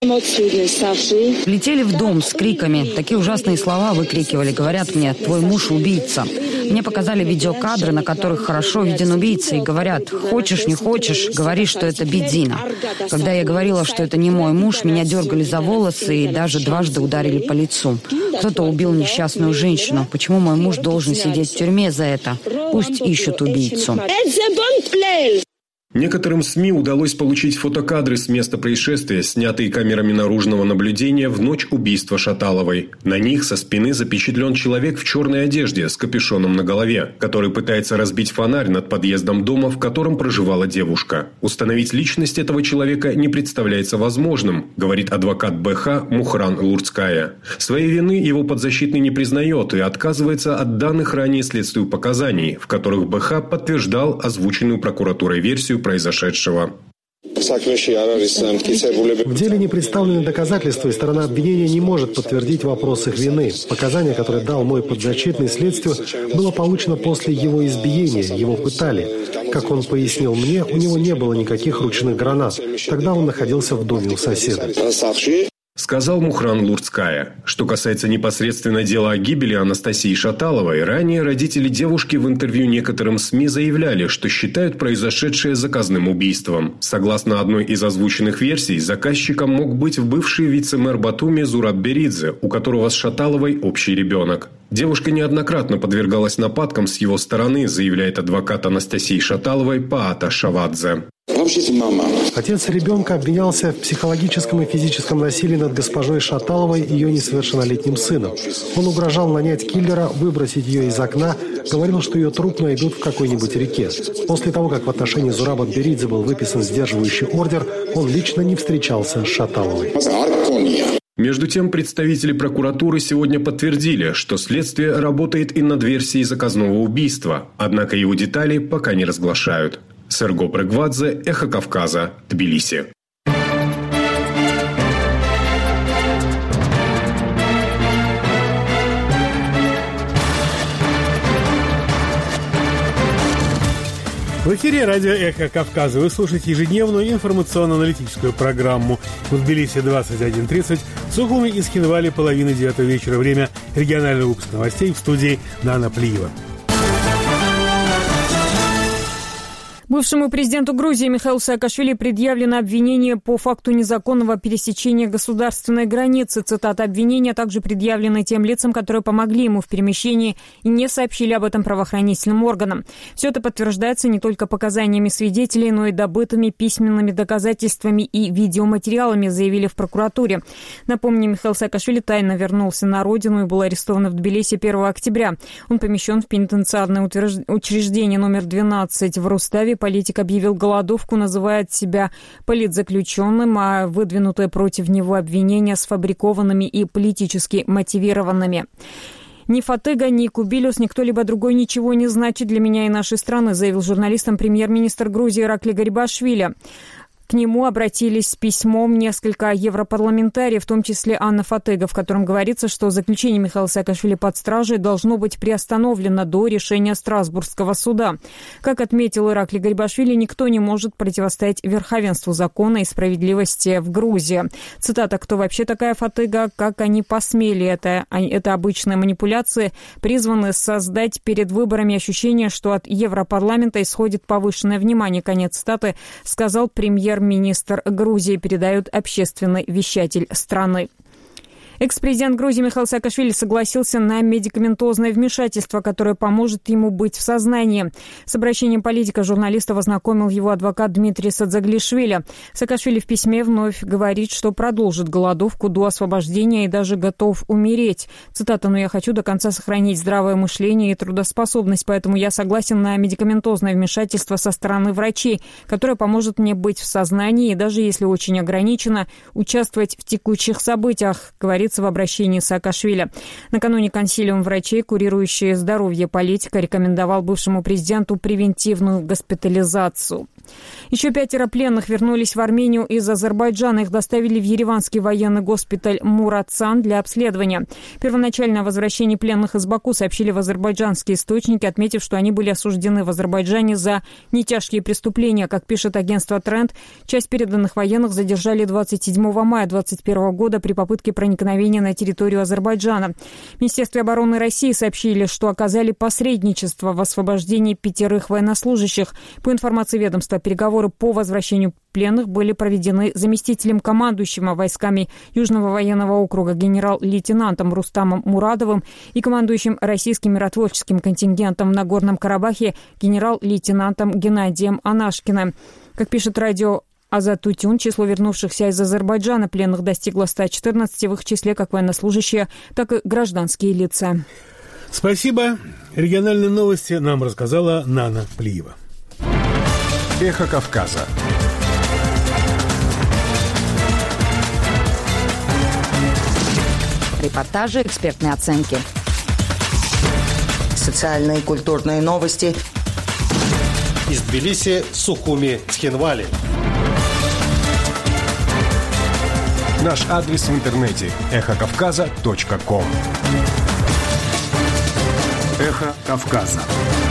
Летели в дом с криками. Такие ужасные слова выкрикивали. Говорят мне: «Твой муж убийца». Мне показали видеокадры, на которых хорошо виден убийца, и говорят: «Хочешь, не хочешь, говори, что это Бедзина». Когда я говорила, что это не мой муж, меня дергали за волосы и даже дважды ударили по лицу. Кто-то убил несчастную женщину. Почему мой муж должен сидеть в тюрьме за это? Пусть ищут убийцу. Некоторым СМИ удалось получить фотокадры с места происшествия, снятые камерами наружного наблюдения в ночь убийства Шаталовой. На них со спины запечатлен человек в черной одежде с капюшоном на голове, который пытается разбить фонарь над подъездом дома, в котором проживала девушка. Установить личность этого человека не представляется возможным, говорит адвокат БХ Мухран Лурцкая. Своей вины его подзащитный не признает и отказывается от данных ранее следствию показаний, в которых БХ подтверждал озвученную прокуратурой версию произошедшего. В деле не представлены доказательства, и сторона обвинения не может подтвердить вопрос их вины. Показания, которые дал мой подзащитный следствию, было получено после его избиения, его пытали. Как он пояснил мне, у него не было никаких ручных гранат. Тогда он находился в доме у соседа. сказал Мухран Лурцкая. Что касается непосредственно дела о гибели Анастасии Шаталовой, ранее родители девушки в интервью некоторым СМИ заявляли, что считают произошедшее заказным убийством. Согласно одной из озвученных версий, заказчиком мог быть бывший вице-мэр Батуми Зураб Беридзе, у которого с Шаталовой общий ребенок. Девушка неоднократно подвергалась нападкам с его стороны, заявляет адвокат Анастасии Шаталовой Паата Шавадзе. Отец ребенка обвинялся в психологическом и физическом насилии над госпожой Шаталовой и ее несовершеннолетним сыном. Он угрожал нанять киллера, выбросить ее из окна, говорил, что ее труп найдут в какой-нибудь реке. После того, как в отношении Зураба Беридзе был выписан сдерживающий ордер, он лично не встречался с Шаталовой. Между тем, представители прокуратуры сегодня подтвердили, что следствие работает и над версией заказного убийства, однако его детали пока не разглашают. Серго Брегвадзе, Эхо Кавказа, Тбилиси. В эфире радио «Эхо Кавказа». Вы слушаете ежедневную информационно-аналитическую программу. В Тбилиси двадцать один тридцать, в Сухуми и Схинвале половина девятого вечера. Время регионального выпуска новостей в студии Нана Плиева. Бывшему президенту Грузии Михаилу Саакашвили предъявлено обвинение по факту незаконного пересечения государственной границы. Цитата обвинения также предъявлены тем лицам, которые помогли ему в перемещении и не сообщили об этом правоохранительным органам. Все это подтверждается не только показаниями свидетелей, но и добытыми письменными доказательствами и видеоматериалами, заявили в прокуратуре. Напомню, Михаил Саакашвили тайно вернулся на родину и был арестован в Тбилиси первого октября. Он помещен в пенитенциарное учреждение номер двенадцать в Руставе. Политик объявил голодовку, называет себя политзаключенным, а выдвинутые против него обвинения сфабрикованными и политически мотивированными. Ни Фатыга, ни Кубилюс, ни кто-либо другой ничего не значит для меня и нашей страны, заявил журналистам премьер-министр Грузии Иракли Гарибашвили. К нему обратились с письмом несколько европарламентариев, в том числе Анна Фатыга, в котором говорится, что заключение Михаила Саакашвили под стражей должно быть приостановлено до решения Страсбургского суда. Как отметил Иракли Гарибашвили, никто не может противостоять верховенству закона и справедливости в Грузии. Цитата: «Кто вообще такая Фатыга? Как они посмели? Это, это обычные манипуляции, призваны создать перед выборами ощущение, что от Европарламента исходит повышенное внимание». Конец цитаты, сказал премьер Министр Грузии, передает общественный вещатель страны. Экс-президент Грузии Михаил Саакашвили согласился на медикаментозное вмешательство, которое поможет ему быть в сознании. С обращением политика журналиста ознакомил его адвокат Дмитрий Садзаглишвили. Саакашвили в письме вновь говорит, что продолжит голодовку до освобождения и даже готов умереть. Цитата: «Но я хочу до конца сохранить здравое мышление и трудоспособность, поэтому я согласен на медикаментозное вмешательство со стороны врачей, которое поможет мне быть в сознании и даже если очень ограничено, участвовать в текущих событиях», говорит в обращении Саакашвили. Накануне консилиум врачей, курирующий здоровье политика, рекомендовал бывшему президенту превентивную госпитализацию. Еще пятеро пленных вернулись в Армению из Азербайджана. Их доставили в ереванский военный госпиталь Муратсан для обследования. Первоначально о возвращении пленных из Баку сообщили в азербайджанские источники, отметив, что они были осуждены в Азербайджане за нетяжкие преступления. Как пишет агентство Тренд, часть переданных военных задержали двадцать седьмого мая две тысячи двадцать первого года при попытке проникновения на территорию Азербайджана. В Министерстве обороны России сообщили, что оказали посредничество в освобождении пятерых военнослужащих. По информации ведомства, переговоры по возвращению пленных были проведены заместителем командующего войсками Южного военного округа генерал-лейтенантом Рустамом Мурадовым и командующим российским миротворческим контингентом в Нагорном Карабахе генерал-лейтенантом Геннадием Анашкиным. Как пишет радио Азатутюн, число вернувшихся из Азербайджана пленных достигло ста четырнадцати, в их числе как военнослужащие, так и гражданские лица. Спасибо. Региональные новости нам рассказала Нана Плиева. Эхо Кавказа. Репортажи, экспертные оценки. Социальные и культурные новости. Из Тбилиси, Сухуми, Схинвали. Наш адрес в интернете – эхо кавказа точка ком. Эхо Кавказа.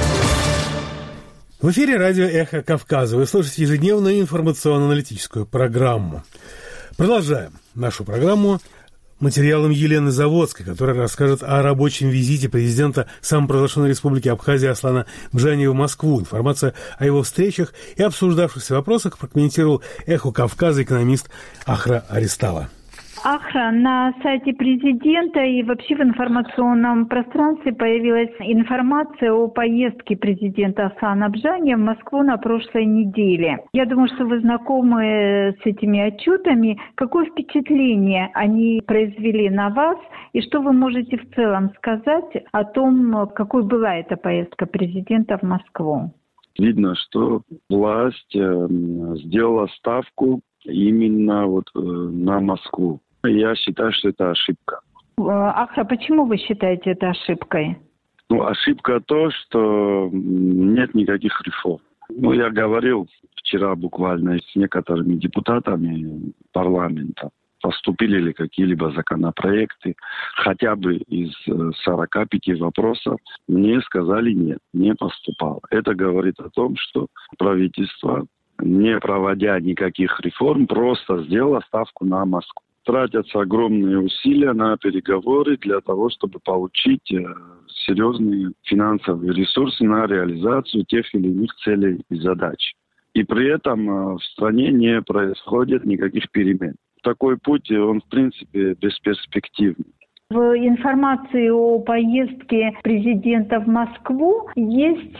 В эфире радио «Эхо Кавказа». Вы слушаете ежедневную информационно-аналитическую программу. Продолжаем нашу программу материалом Елены Заводской, которая расскажет о рабочем визите президента самопровозглашенной республики Абхазия Аслана Бжаниева в Москву. Информация о его встречах и обсуждавшихся вопросах прокомментировал «Эхо Кавказа» экономист Ахра Аристава. Ахра, на сайте президента и вообще в информационном пространстве появилась информация о поездке президента Аслана Бжаниева в Москву на прошлой неделе. Я думаю, что вы знакомы с этими отчетами. Какое впечатление они произвели на вас и что вы можете в целом сказать о том, какой была эта поездка президента в Москву? Видно, что власть сделала ставку именно вот на Москву. Я считаю, что это ошибка. Ахра, почему вы считаете это ошибкой? Ну, ошибка то, что нет никаких реформ. Ну, я говорил вчера буквально с некоторыми депутатами парламента, поступили ли какие-либо законопроекты, хотя бы из сорока пяти вопросов, мне сказали нет, не поступало. Это говорит о том, что правительство, не проводя никаких реформ, просто сделало ставку на Москву. Тратятся огромные усилия на переговоры для того, чтобы получить э, серьезные финансовые ресурсы на реализацию тех или иных целей и задач. И при этом э, в стране не происходит никаких перемен. Такой путь, он в принципе бесперспективный. В информации о поездке президента в Москву есть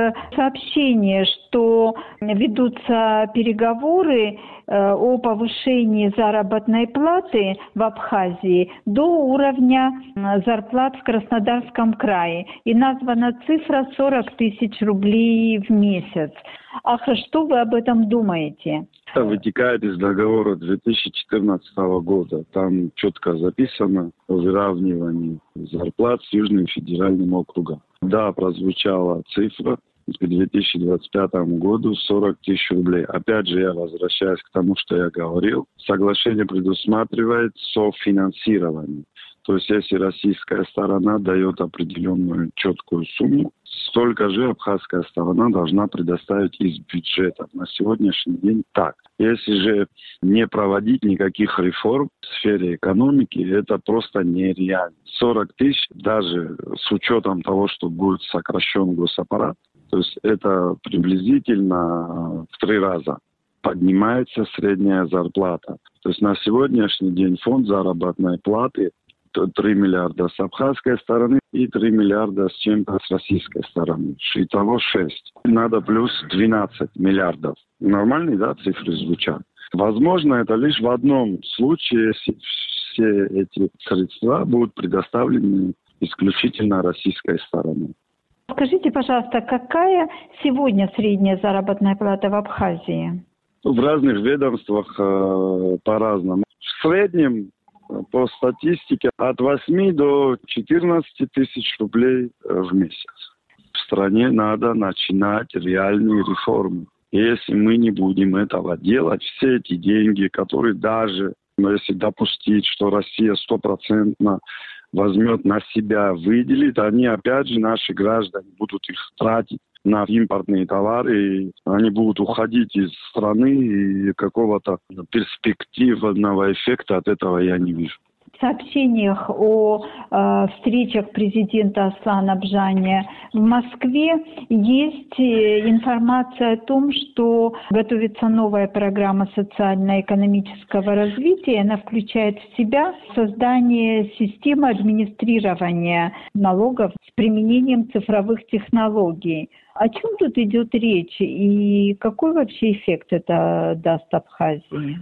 сообщение, что ведутся переговоры о повышении заработной платы в Абхазии до уровня зарплат в Краснодарском крае. И названа цифра сорок тысяч рублей в месяц. Ахра, что вы об этом думаете? Это вытекает из договора две тысячи четырнадцатого года. Там четко записано о выравнивании зарплат с Южным федеральным округом. Да, прозвучала цифра к две тысячи двадцать пятому году сорок тысяч рублей. Опять же, я возвращаюсь к тому, что я говорил. Соглашение предусматривает софинансирование. То есть, если российская сторона дает определенную четкую сумму, столько же абхазская сторона должна предоставить из бюджета. На сегодняшний день так. Если же не проводить никаких реформ в сфере экономики, это просто нереально. сорок тысяч, даже с учетом того, что будет сокращен госаппарат, то есть это приблизительно в три раза поднимается средняя зарплата. То есть на сегодняшний день фонд заработной платы три миллиарда с абхазской стороны и три миллиарда с чем-то с российской стороны. Итого шесть. Надо плюс двенадцать миллиардов. Нормальные, да, цифры звучат? Возможно, это лишь в одном случае, если все эти средства будут предоставлены исключительно российской стороной. Скажите, пожалуйста, какая сегодня средняя заработная плата в Абхазии? В разных ведомствах э, по-разному. В среднем по статистике от восьми до четырнадцати тысяч рублей в месяц. В стране надо начинать реальные реформы. Если мы не будем этого делать, все эти деньги, которые даже, если допустить, что Россия стопроцентно возьмет на себя, выделит, они опять же, наши граждане, будут их тратить на импортные товары, и они будут уходить из страны, и какого-то перспективного эффекта от этого я не вижу. В сообщениях о э, встречах президента Аслана Бжания в Москве есть информация о том, что готовится новая программа социально-экономического развития. Она включает в себя создание системы администрирования налогов с применением цифровых технологий. О чем тут идет речь и какой вообще эффект это даст Абхазии?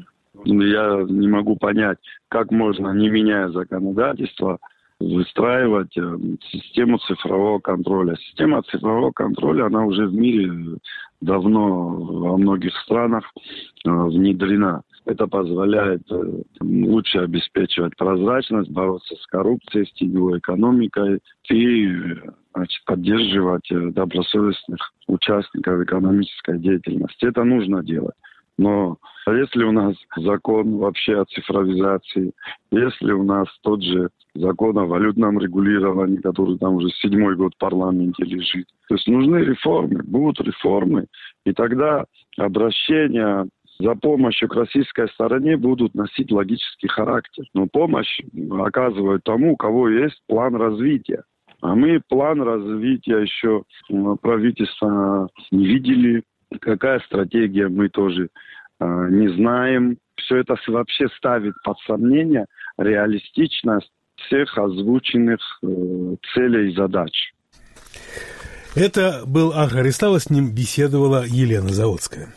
Я не могу понять, как можно, не меняя законодательство, выстраивать систему цифрового контроля. Система цифрового контроля, она уже в мире давно во многих странах внедрена. Это позволяет лучше обеспечивать прозрачность, бороться с коррупцией, с теневой экономикой и, значит, поддерживать добросовестных участников экономической деятельности. Это нужно делать. Но если у нас закон вообще о цифровизации, если у нас тот же закон о валютном регулировании, который там уже седьмой год в парламенте лежит, то есть нужны реформы, будут реформы, и тогда обращение за помощью к российской стороне будут носить логический характер. Но помощь оказывают тому, у кого есть план развития. А мы план развития еще правительства не видели. Какая стратегия, мы тоже э, не знаем. Все это вообще ставит под сомнение реалистичность всех озвученных э, целей и задач. Это был Ахар Ристава, с ним беседовала Елена Заводская.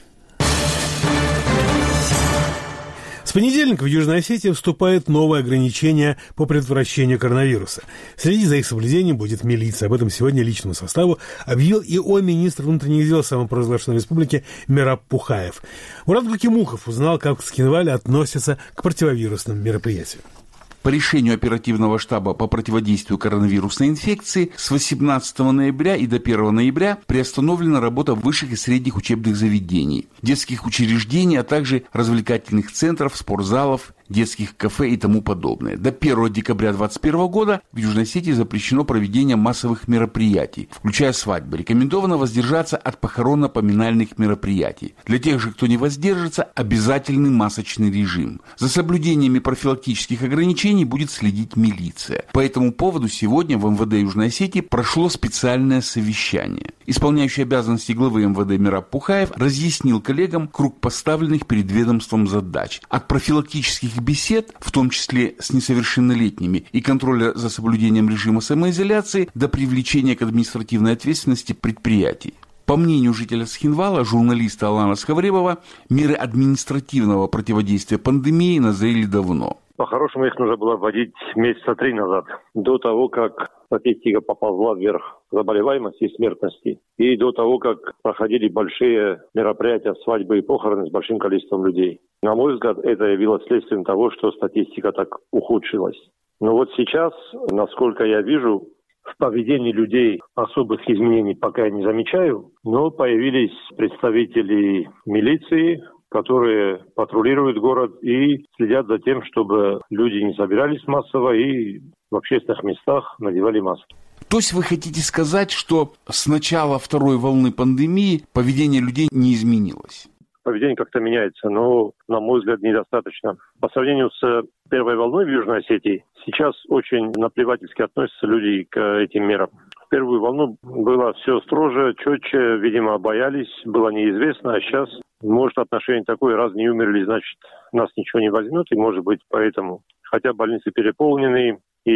С понедельника в Южной Осетии вступает новое ограничение по предотвращению коронавируса. Следить за их соблюдением будет милиция. Об этом сегодня личному составу объявил и о министр внутренних дел самопровозглашенной республики Мераб Пухаев. Мурат Гакимухов узнал, как в Цхинвале относятся к противовирусным мероприятиям. По решению оперативного штаба по противодействию коронавирусной инфекции с восемнадцатого ноября и до первого ноября приостановлена работа высших и средних учебных заведений, детских учреждений, а также развлекательных центров, спортзалов, детских кафе и тому подобное. До первого декабря две тысячи двадцать первого года в Южной Осетии запрещено проведение массовых мероприятий, включая свадьбы. Рекомендовано воздержаться от похоронно-поминальных мероприятий. Для тех же, кто не воздержится, обязательный масочный режим. За соблюдениями профилактических ограничений будет следить милиция. По этому поводу сегодня в эм вэ дэ Южной Осетии прошло специальное совещание. Исполняющий обязанности главы эм вэ дэ Мераб Пухаев разъяснил коллегам круг поставленных перед ведомством задач. От профилактических бесед, в том числе с несовершеннолетними, и контроля за соблюдением режима самоизоляции до привлечения к административной ответственности предприятий. По мнению жителя Цхинвала, журналиста Алана Схавребова, меры административного противодействия пандемии назрели давно. По-хорошему их нужно было вводить месяца три назад, до того, как статистика поползла вверх заболеваемости и смертности, и до того, как проходили большие мероприятия, свадьбы и похороны с большим количеством людей. На мой взгляд, это явилось следствием того, что статистика так ухудшилась. Но вот сейчас, насколько я вижу, в поведении людей особых изменений пока я не замечаю, но появились представители милиции, которые патрулируют город и следят за тем, чтобы люди не собирались массово и в общественных местах надевали маски. То есть вы хотите сказать, что с начала второй волны пандемии поведение людей не изменилось? Поведение как-то меняется, но, на мой взгляд, недостаточно. По сравнению с первой волной в Южной Осетии, сейчас очень наплевательски относятся люди к этим мерам. В первую волну было все строже, четче, видимо, боялись, было неизвестно, а сейчас, может, отношение такое, раз не умерли, значит, нас ничего не возьмет, и, может быть, поэтому. Хотя больницы переполнены,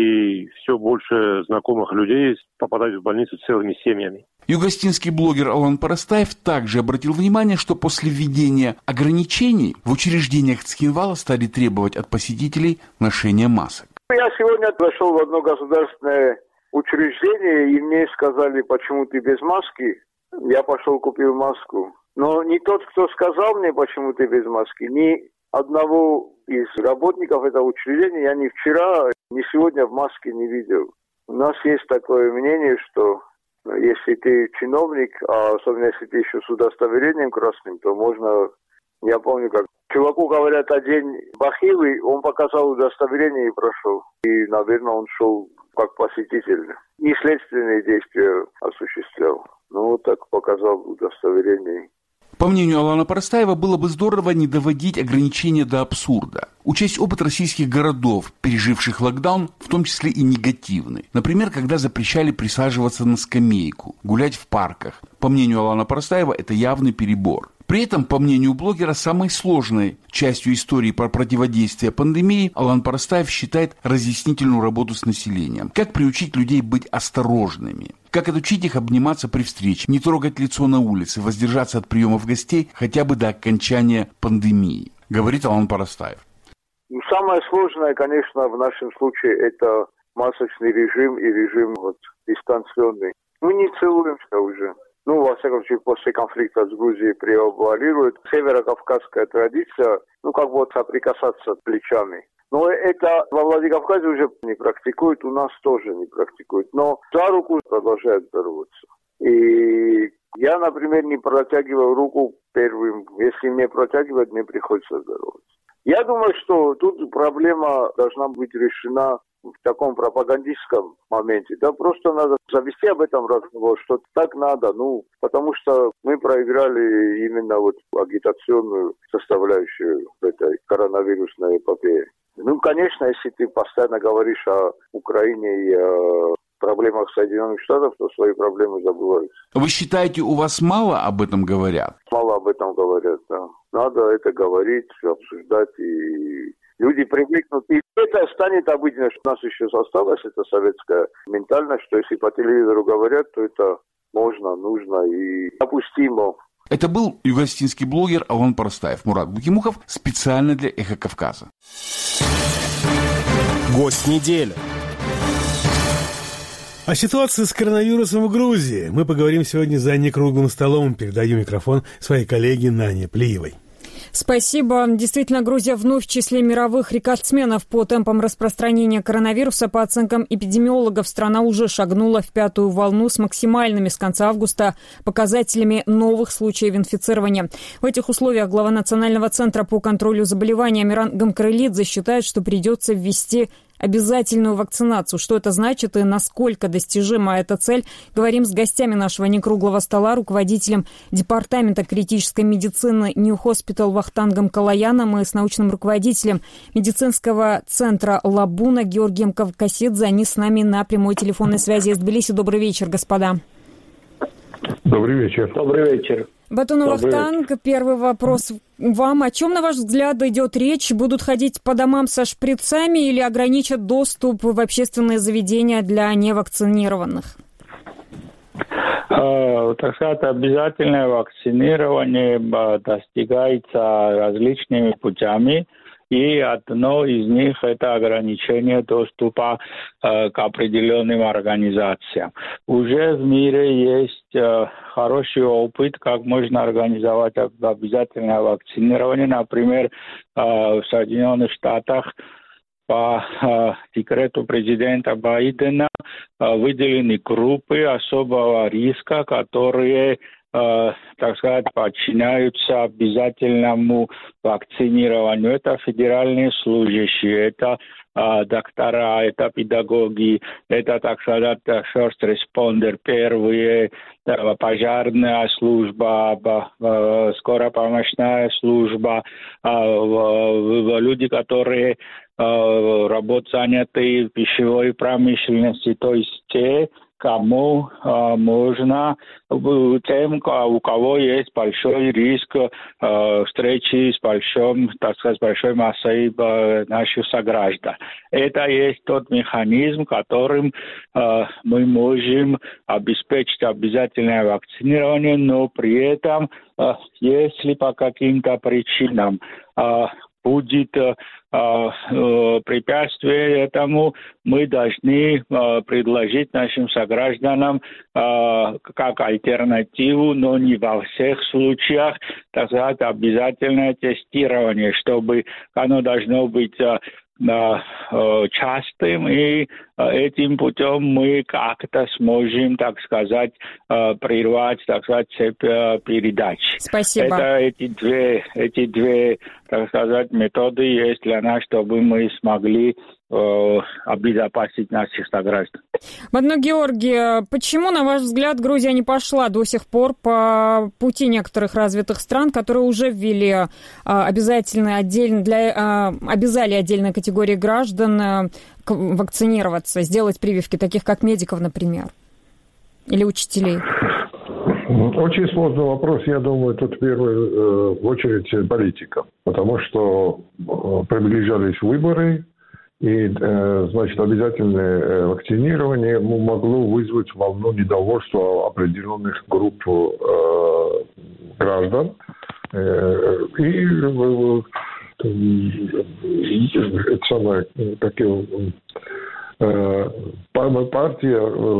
и все больше знакомых людей попадают в больницу целыми семьями. Югостинский блогер Алан Парастаев также обратил внимание, что после введения ограничений в учреждениях Цхинвала стали требовать от посетителей ношения масок. Я сегодня зашел в одно государственное учреждение, и мне сказали, почему ты без маски. Я пошел купил маску. Но не тот, кто сказал мне, почему ты без маски, ни одного из работников этого учреждения я ни вчера, ни сегодня в маске не видел. У нас есть такое мнение, что если ты чиновник, а особенно если ты еще с удостоверением красным, то можно, я помню, как чуваку говорят, одень бахилы, он показал удостоверение и прошел. И, наверное, он шел как посетитель. Не следственные действия осуществлял. Ну, вот так показал удостоверение. По мнению Алана Парастаева, было бы здорово не доводить ограничения до абсурда. Учесть опыт российских городов, переживших локдаун, в том числе и негативный. Например, когда запрещали присаживаться на скамейку, гулять в парках. По мнению Алана Парастаева, это явный перебор. При этом, по мнению блогера, самой сложной частью истории про противодействие пандемии Алан Парастаев считает разъяснительную работу с населением. Как приучить людей быть осторожными? Как отучить их обниматься при встрече, не трогать лицо на улице, воздержаться от приемов гостей хотя бы до окончания пандемии, говорит Алан Парастаев. Самое сложное, конечно, в нашем случае это масочный режим и режим вот, дистанционный. Мы не целуемся уже. Ну, во всяком случае, после конфликта с Грузией превалирует северокавказская традиция, ну, как бы вот соприкасаться плечами. Но это во Владикавказе уже не практикуют, у нас тоже не практикуют. Но за руку продолжают здороваться. И я, например, не протягиваю руку первым. Если мне протягивать, мне приходится здороваться. Я думаю, что тут проблема должна быть решена в таком пропагандистском моменте. Да просто надо завести об этом разговор, что так надо, ну, потому что мы проиграли именно вот агитационную составляющую этой коронавирусной эпопеи. Ну, конечно, если ты постоянно говоришь о Украине и о проблемах Соединенных Штатов, то свои проблемы забывают. Вы считаете, у вас мало об этом говорят? Мало об этом говорят, да. Надо это говорить, обсуждать, и люди привыкнут. И это станет обыденным, что у нас еще осталась эта советская ментальность, что если по телевизору говорят, то это можно, нужно и допустимо. Это был югостинский блогер Алан Парастаев, Мурат Букимухов, специально для «Эхо Кавказа». Гость недели. О ситуации с коронавирусом в Грузии мы поговорим сегодня за некруглым столом. Передаю микрофон своей коллеге Нане Плиевой. Спасибо. Действительно, Грузия вновь в числе мировых рекордсменов по темпам распространения коронавируса. По оценкам эпидемиологов, страна уже шагнула в пятую волну с максимальными с конца августа показателями новых случаев инфицирования. В этих условиях глава Национального центра по контролю заболеваний Амиран Гамкаралидзе считает, что придется ввести обязательную вакцинацию. Что это значит и насколько достижима эта цель, говорим с гостями нашего некруглого стола, руководителем Департамента критической медицины New Hospital Вахтангом Калаяном и с научным руководителем медицинского центра Лабуна Георгием Кавкасидзе. Они с нами на прямой телефонной связи из Тбилиси. Добрый вечер, господа. Добрый вечер. Добрый вечер. Батуна Вахтанг, первый вопрос вам. О чем, на ваш взгляд, идет речь? Будут ходить по домам со шприцами или ограничат доступ в общественные заведения для невакцинированных? Э, так сказать, обязательное вакцинирование достигается различными путями. И одно из них – это ограничение доступа э, к определенным организациям. Уже в мире есть э, хороший опыт, как можно организовать обязательное вакцинирование. Например, э, в Соединенных Штатах по э, декрету президента Байдена э, выделены группы особого риска, которые так сказать, подчиняются обязательному вакцинированию. Это федеральные служащие, это э, доктора, это педагоги, это, так сказать, first responder, первые, э, пожарная служба, э, скоропомощная служба, э, э, люди, которые э, работают заняты в пищевой промышленности, то есть те, кому э, можно, тем, у кого есть большой риск э, встречи с большим, так сказать, большой массой э, наших сограждан. Это есть тот механизм, которым э, мы можем обеспечить обязательное вакцинирование, но при этом, э, если по каким-то причинам э, будет э, э, препятствие этому, мы должны э, предложить нашим согражданам э, как альтернативу, но не во всех случаях, так сказать, обязательное тестирование, чтобы оно должно быть э, частым, и этим путем мы как-то сможем, так сказать, прервать, так сказать, цепь передач. Спасибо. Это эти две, эти две, так сказать, методы есть для нас, чтобы мы смогли э, обезопасить наших сограждан. Батуна Георгий, почему, на ваш взгляд, Грузия не пошла до сих пор по пути некоторых развитых стран, которые уже ввели э, обязательно отдельно для э, обязали отдельной категории граждан э, вакцинироваться, сделать прививки, таких как медиков, например, или учителей? Очень сложный вопрос. Я думаю, тут в первую очередь политика. Потому что приближались выборы, и, значит, обязательное вакцинирование могло вызвать волну недовольства определенных групп граждан. И это самое, такие партия,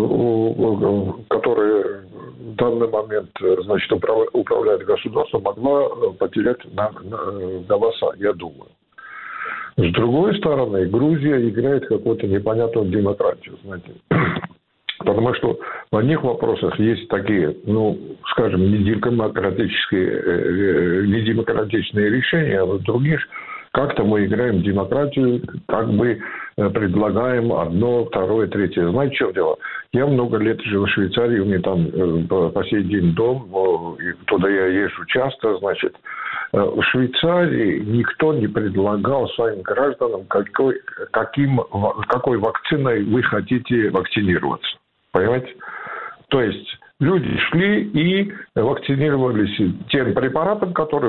которая в данный момент, значит, управляет государством, могла потерять на, на, голоса, я думаю. С другой стороны, Грузия играет какую-то непонятную демократию, знаете. Потому что в одних вопросах есть такие, ну, скажем, недемократические, недемократичные решения, а в других как-то мы играем в демократию, как бы предлагаем одно, второе, третье. Знаете, что дело? Я много лет жил в Швейцарии, у меня там по сей день дом, и туда я езжу часто, значит. В Швейцарии никто не предлагал своим гражданам, какой, каким, какой вакциной вы хотите вакцинироваться. Понимаете? То есть люди шли и вакцинировались тем препаратом, который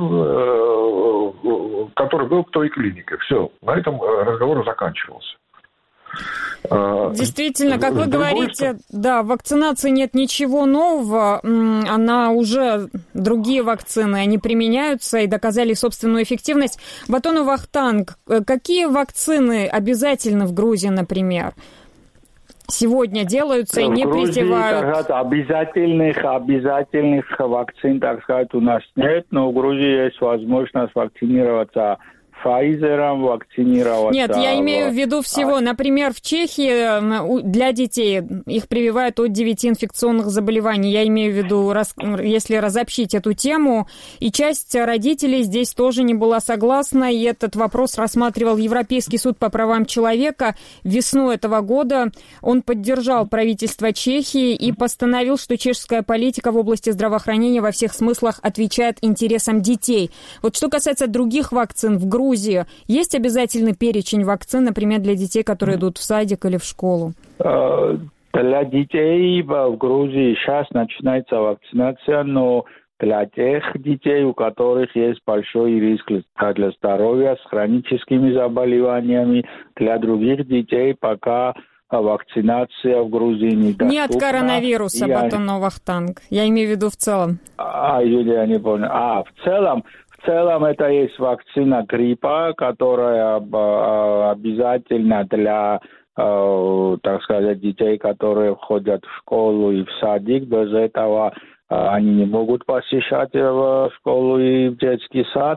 был, который был в той клинике. Все, на этом разговор заканчивался. Действительно, как вы говорите, да, в вакцинации нет ничего нового, она уже, другие вакцины, они применяются и доказали собственную эффективность. Батонов Вахтанг, какие вакцины обязательны в Грузии, например, сегодня делаются и не призывают? Обязательных, обязательных вакцин, так сказать, у нас нет, но в Грузии есть возможность вакцинироваться Pfizer'ом, вакцинироваться. Нет, я имею в виду всего. Например, в Чехии для детей их прививают от девяти инфекционных заболеваний. Я имею в виду, если разобщить эту тему. И часть родителей здесь тоже не была согласна. И этот вопрос рассматривал Европейский суд по правам человека. Весной этого года он поддержал правительство Чехии и постановил, что чешская политика в области здравоохранения во всех смыслах отвечает интересам детей. Вот что касается других вакцин в Грузии, есть обязательный перечень вакцин, например, для детей, которые идут в садик или в школу? Для детей в Грузии сейчас начинается вакцинация, но для тех детей, у которых есть большой риск для здоровья с хроническими заболеваниями, для других детей пока вакцинация в Грузии недоступна. Не от коронавируса, я... Батонов Вахтанг. Я имею в виду в целом. А, Юлия, я не понял. А, в целом, В целом это есть вакцина гриппа, которая обязательна для, так сказать, детей, которые ходят в школу и в садик. Без этого они не могут посещать в школу и в детский сад.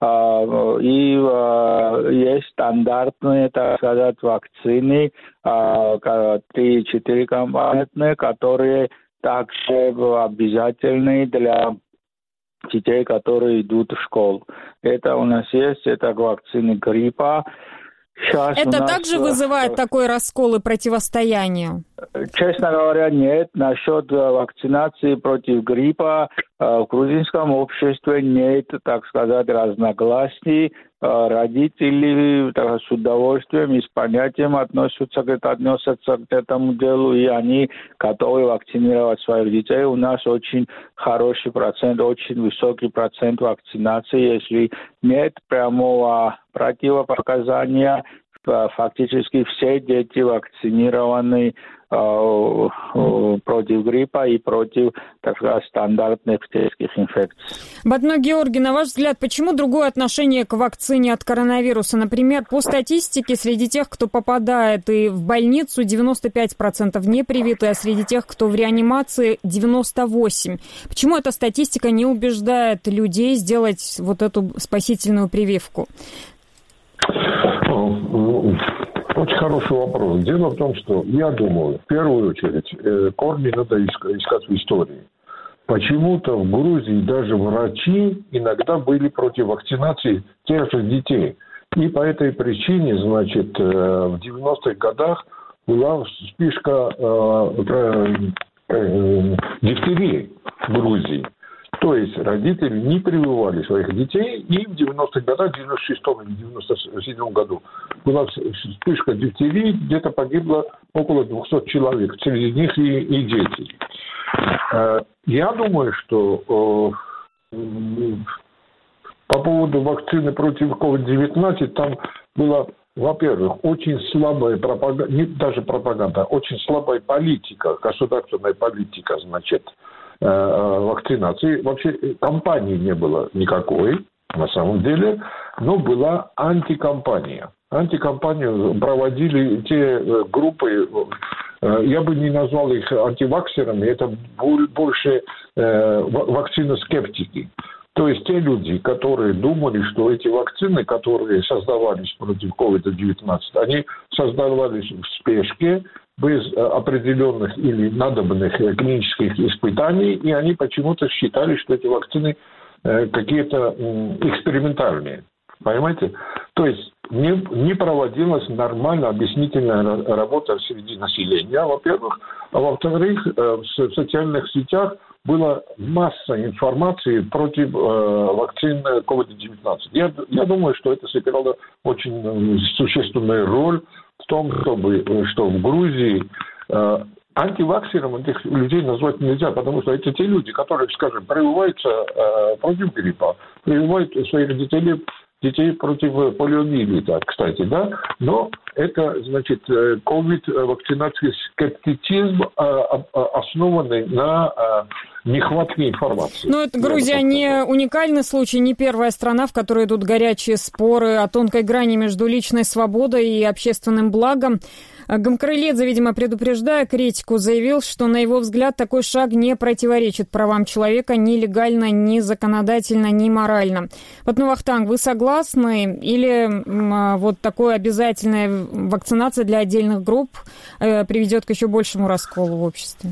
И есть стандартные, так сказать, вакцины, три-четыре компонентные, которые также обязательны для детей, которые идут в школу. Это у нас есть, это вакцины гриппа. Сейчас это нас... также вызывает такой раскол и противостояние? Честно говоря, нет. Насчет вакцинации против гриппа в грузинском обществе нет, так сказать, разногласий. Родители так, с удовольствием и с понятием относятся, относятся к этому делу, и они готовы вакцинировать своих детей. У нас очень хороший процент, очень высокий процент вакцинации. Если нет прямого противопоказания, фактически все дети вакцинированы э, э, против гриппа и против, так сказать, стандартных птичьих инфекций. Батно Георгий, на ваш взгляд, почему другое отношение к вакцине от коронавируса? Например, по статистике, среди тех, кто попадает и в больницу, девяносто пять процентов не привиты, а среди тех, кто в реанимации, девяносто восемь процентов. Почему эта статистика не убеждает людей сделать вот эту спасительную прививку? Очень хороший вопрос. Дело в том, что я думаю, в первую очередь, корни надо искать в истории. Почему-то в Грузии даже врачи иногда были против вакцинации тех же детей. И по этой причине, значит, в девяностых годах была вспышка э, э, дифтерии в Грузии. То есть родители не прививали своих детей, и в девяностых годах, в девяносто шестом или девяносто седьмом году была вспышка дифтерии, где-то погибло около двухсот человек, среди них и, и дети. Я думаю, что по поводу вакцины против ковид девятнадцать там была, во-первых, очень слабая пропаганда, не даже пропаганда, очень слабая политика, государственная политика, значит, вакцинации. Вообще кампании не было никакой, на самом деле, но была антикампания. Антикампанию проводили те группы, я бы не назвал их антиваксерами, это больше вакциноскептики. То есть те люди, которые думали, что эти вакцины, которые создавались против ковид девятнадцать, они создавались в спешке, без определенных или надобных клинических испытаний, и они почему-то считали, что эти вакцины какие-то экспериментальные. Понимаете? То есть не, не проводилась нормально объяснительная работа среди населения, во-первых. А во-вторых, в социальных сетях была масса информации против э, вакцин ковид девятнадцать. Я, я думаю, что это сыграло очень существенную роль в том, чтобы, что в Грузии э, антиваксером этих людей назвать нельзя, потому что это те люди, которые, скажем, прививаются э, против гриппа, прививают своих детей, детей против полиомиелита, кстати, да, но это, значит, ковид-вакцинации скептицизм, основанный на нехватке информации. Но это Грузия не уникальный случай, не первая страна, в которой идут горячие споры о тонкой грани между личной свободой и общественным благом. Гамкаралидзе, видимо, предупреждая критику, заявил, что, на его взгляд, такой шаг не противоречит правам человека ни легально, ни законодательно, ни морально. Вот, ну, Вахтанг, вы согласны? Или м, вот такая обязательная вакцинация для отдельных групп э, приведет к еще большему расколу в обществе?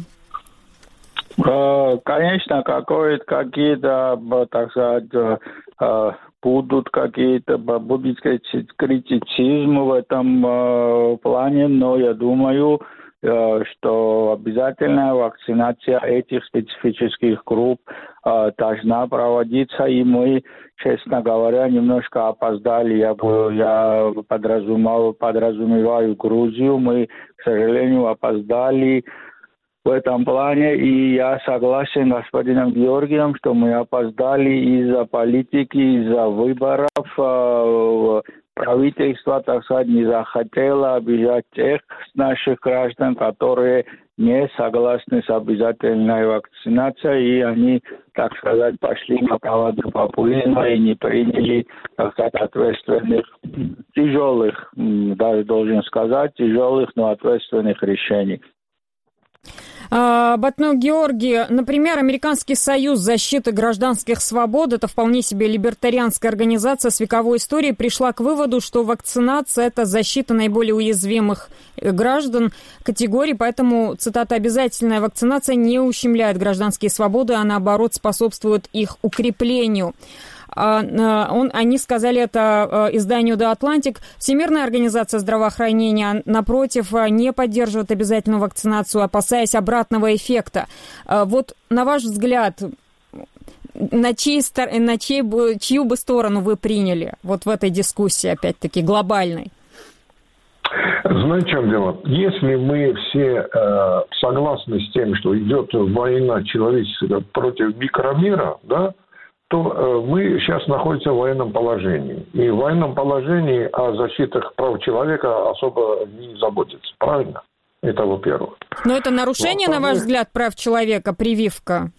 Конечно, какие-то, так сказать, будут какие-то, будет критицизм в этом плане, но я думаю, что обязательная вакцинация этих специфических групп должна проводиться, и мы, честно говоря, немножко опоздали. Я, я подразумеваю, подразумеваю Грузию, мы, к сожалению, опоздали в этом плане, и я согласен с господином Георгием, что мы опоздали из-за политики, из-за выборов. Правительство, так сказать, не захотело обижать тех наших граждан, которые не согласны с обязательной вакцинацией, и они, так сказать, пошли на поводу популизма и не приняли, так сказать, ответственных, тяжелых, даже должен сказать, тяжелых, но ответственных решений. Батно Георгий, например, Американский союз защиты гражданских свобод, это вполне себе либертарианская организация с вековой историей, пришла к выводу, что вакцинация – это защита наиболее уязвимых граждан категорий, поэтому, цитата, обязательная вакцинация не ущемляет гражданские свободы, а наоборот способствует их укреплению. Он, они сказали это изданию The Atlantic. Всемирная организация здравоохранения, напротив, не поддерживает обязательную вакцинацию, опасаясь обратного эффекта. Вот, на ваш взгляд, на, чьи, на чьи, чью бы сторону вы приняли вот в этой дискуссии, опять-таки, глобальной? Знаете, в чем дело? Если мы все э, согласны с тем, что идет война человеческая против микромира, да, то э, мы сейчас находимся в военном положении. И в военном положении о защитах прав человека особо не заботится. Правильно? Это во-первых. Но это нарушение, на ваш взгляд, прав человека, прививка?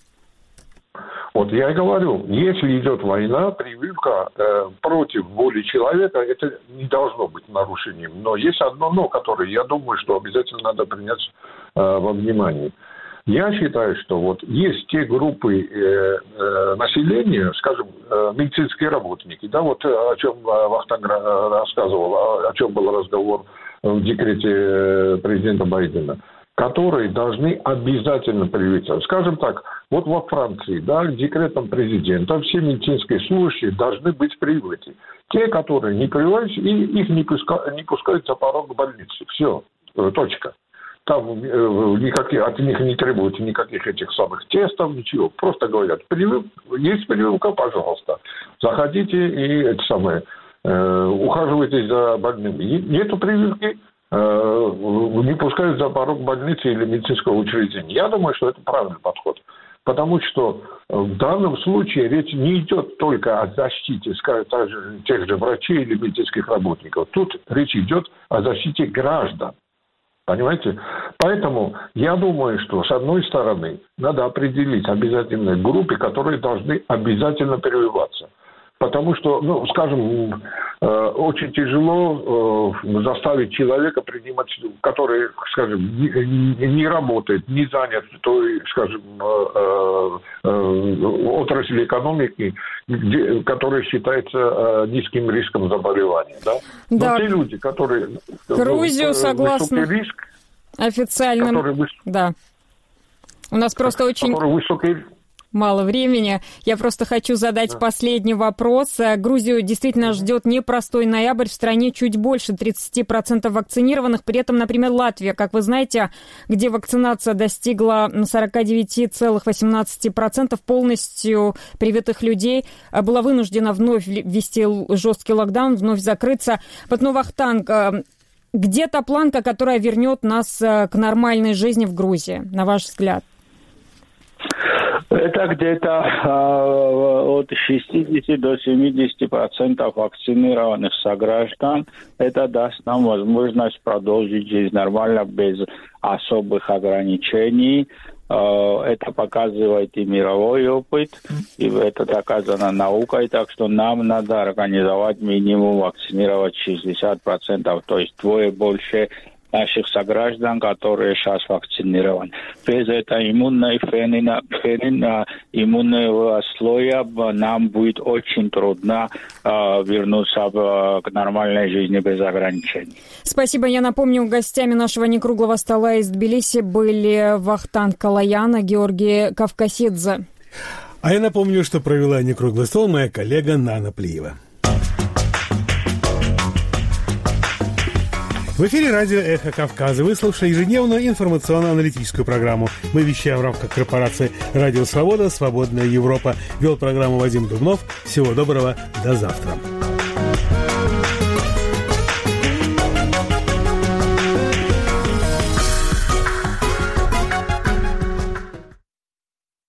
Вот я и говорю, если идет война, прививка э, против воли человека, это не должно быть нарушением. Но есть одно «но», которое, я думаю, что обязательно надо принять э, во внимание. Я считаю, что вот есть те группы э, э, населения, скажем, э, медицинские работники, да, вот о чем Вахтанг рассказывал, о, о чем был разговор в декрете президента Байдена, которые должны обязательно привиться. Скажем так, вот во Франции, да, декретом президента все медицинские служащие должны быть привиты. Те, которые не прививаются, их не пускают, не пускают за порог больницы. Все, точка. Там э, никаких, от них не требуется никаких этих самых тестов, ничего. Просто говорят, привив, есть прививка, пожалуйста. Заходите и это самое, э, ухаживайте за больными. Нету прививки, э, не пускают за порог больницы или медицинского учреждения. Я думаю, что это правильный подход. Потому что в данном случае речь не идет только о защите, скажем, тех же врачей или медицинских работников. Тут речь идет о защите граждан. Понимаете? Поэтому я думаю, что с одной стороны надо определить обязательные группы, которые должны обязательно прививаться. Потому что, ну, скажем, э, очень тяжело э, заставить человека принимать, который, скажем, не, не работает, не занят той, скажем, э, э, отрасли экономики, где, которая считается э, низким риском заболевания. Да? Да. Но те люди, которые... Грузию, э, согласно риск, официальным... Выс... Да. У нас просто очень... Который высокий... мало времени. Я просто хочу задать да. последний вопрос. Грузию действительно ждет непростой ноябрь. В стране чуть больше тридцать процентов вакцинированных. При этом, например, Латвия, как вы знаете, где вакцинация достигла сорок девять целых восемнадцать сотых процента полностью привитых людей, была вынуждена вновь ввести жесткий локдаун, вновь закрыться. Вот, ну, Вахтанг, где та планка, которая вернет нас к нормальной жизни в Грузии, на ваш взгляд? Это где-то э, от шестидесяти до семидесяти процентов вакцинированных сограждан. Это даст нам возможность продолжить жизнь нормально, без особых ограничений. Э, это показывает и мировой опыт, и это доказано наукой. Так что нам надо организовать минимум вакцинировать шестьдесят процентов, то есть двое больше наших сограждан, которые сейчас вакцинированы. Без этого иммунной фенина, фенина, иммунного слоя нам будет очень трудно э, вернуться в, к нормальной жизни без ограничений. Спасибо. Я напомню, гостями нашего некруглого стола из Тбилиси были Вахтанг Калаян и Георгий Кавкасидзе. А я напомню, что провела некруглый стол моя коллега Нана Плиева. В эфире радио «Эхо Кавказа». Вы слушали ежедневную информационно-аналитическую программу. Мы вещаем в рамках корпорации «Радио Свобода», «Свободная Европа». Вел программу Вадим Дубнов. Всего доброго. До завтра.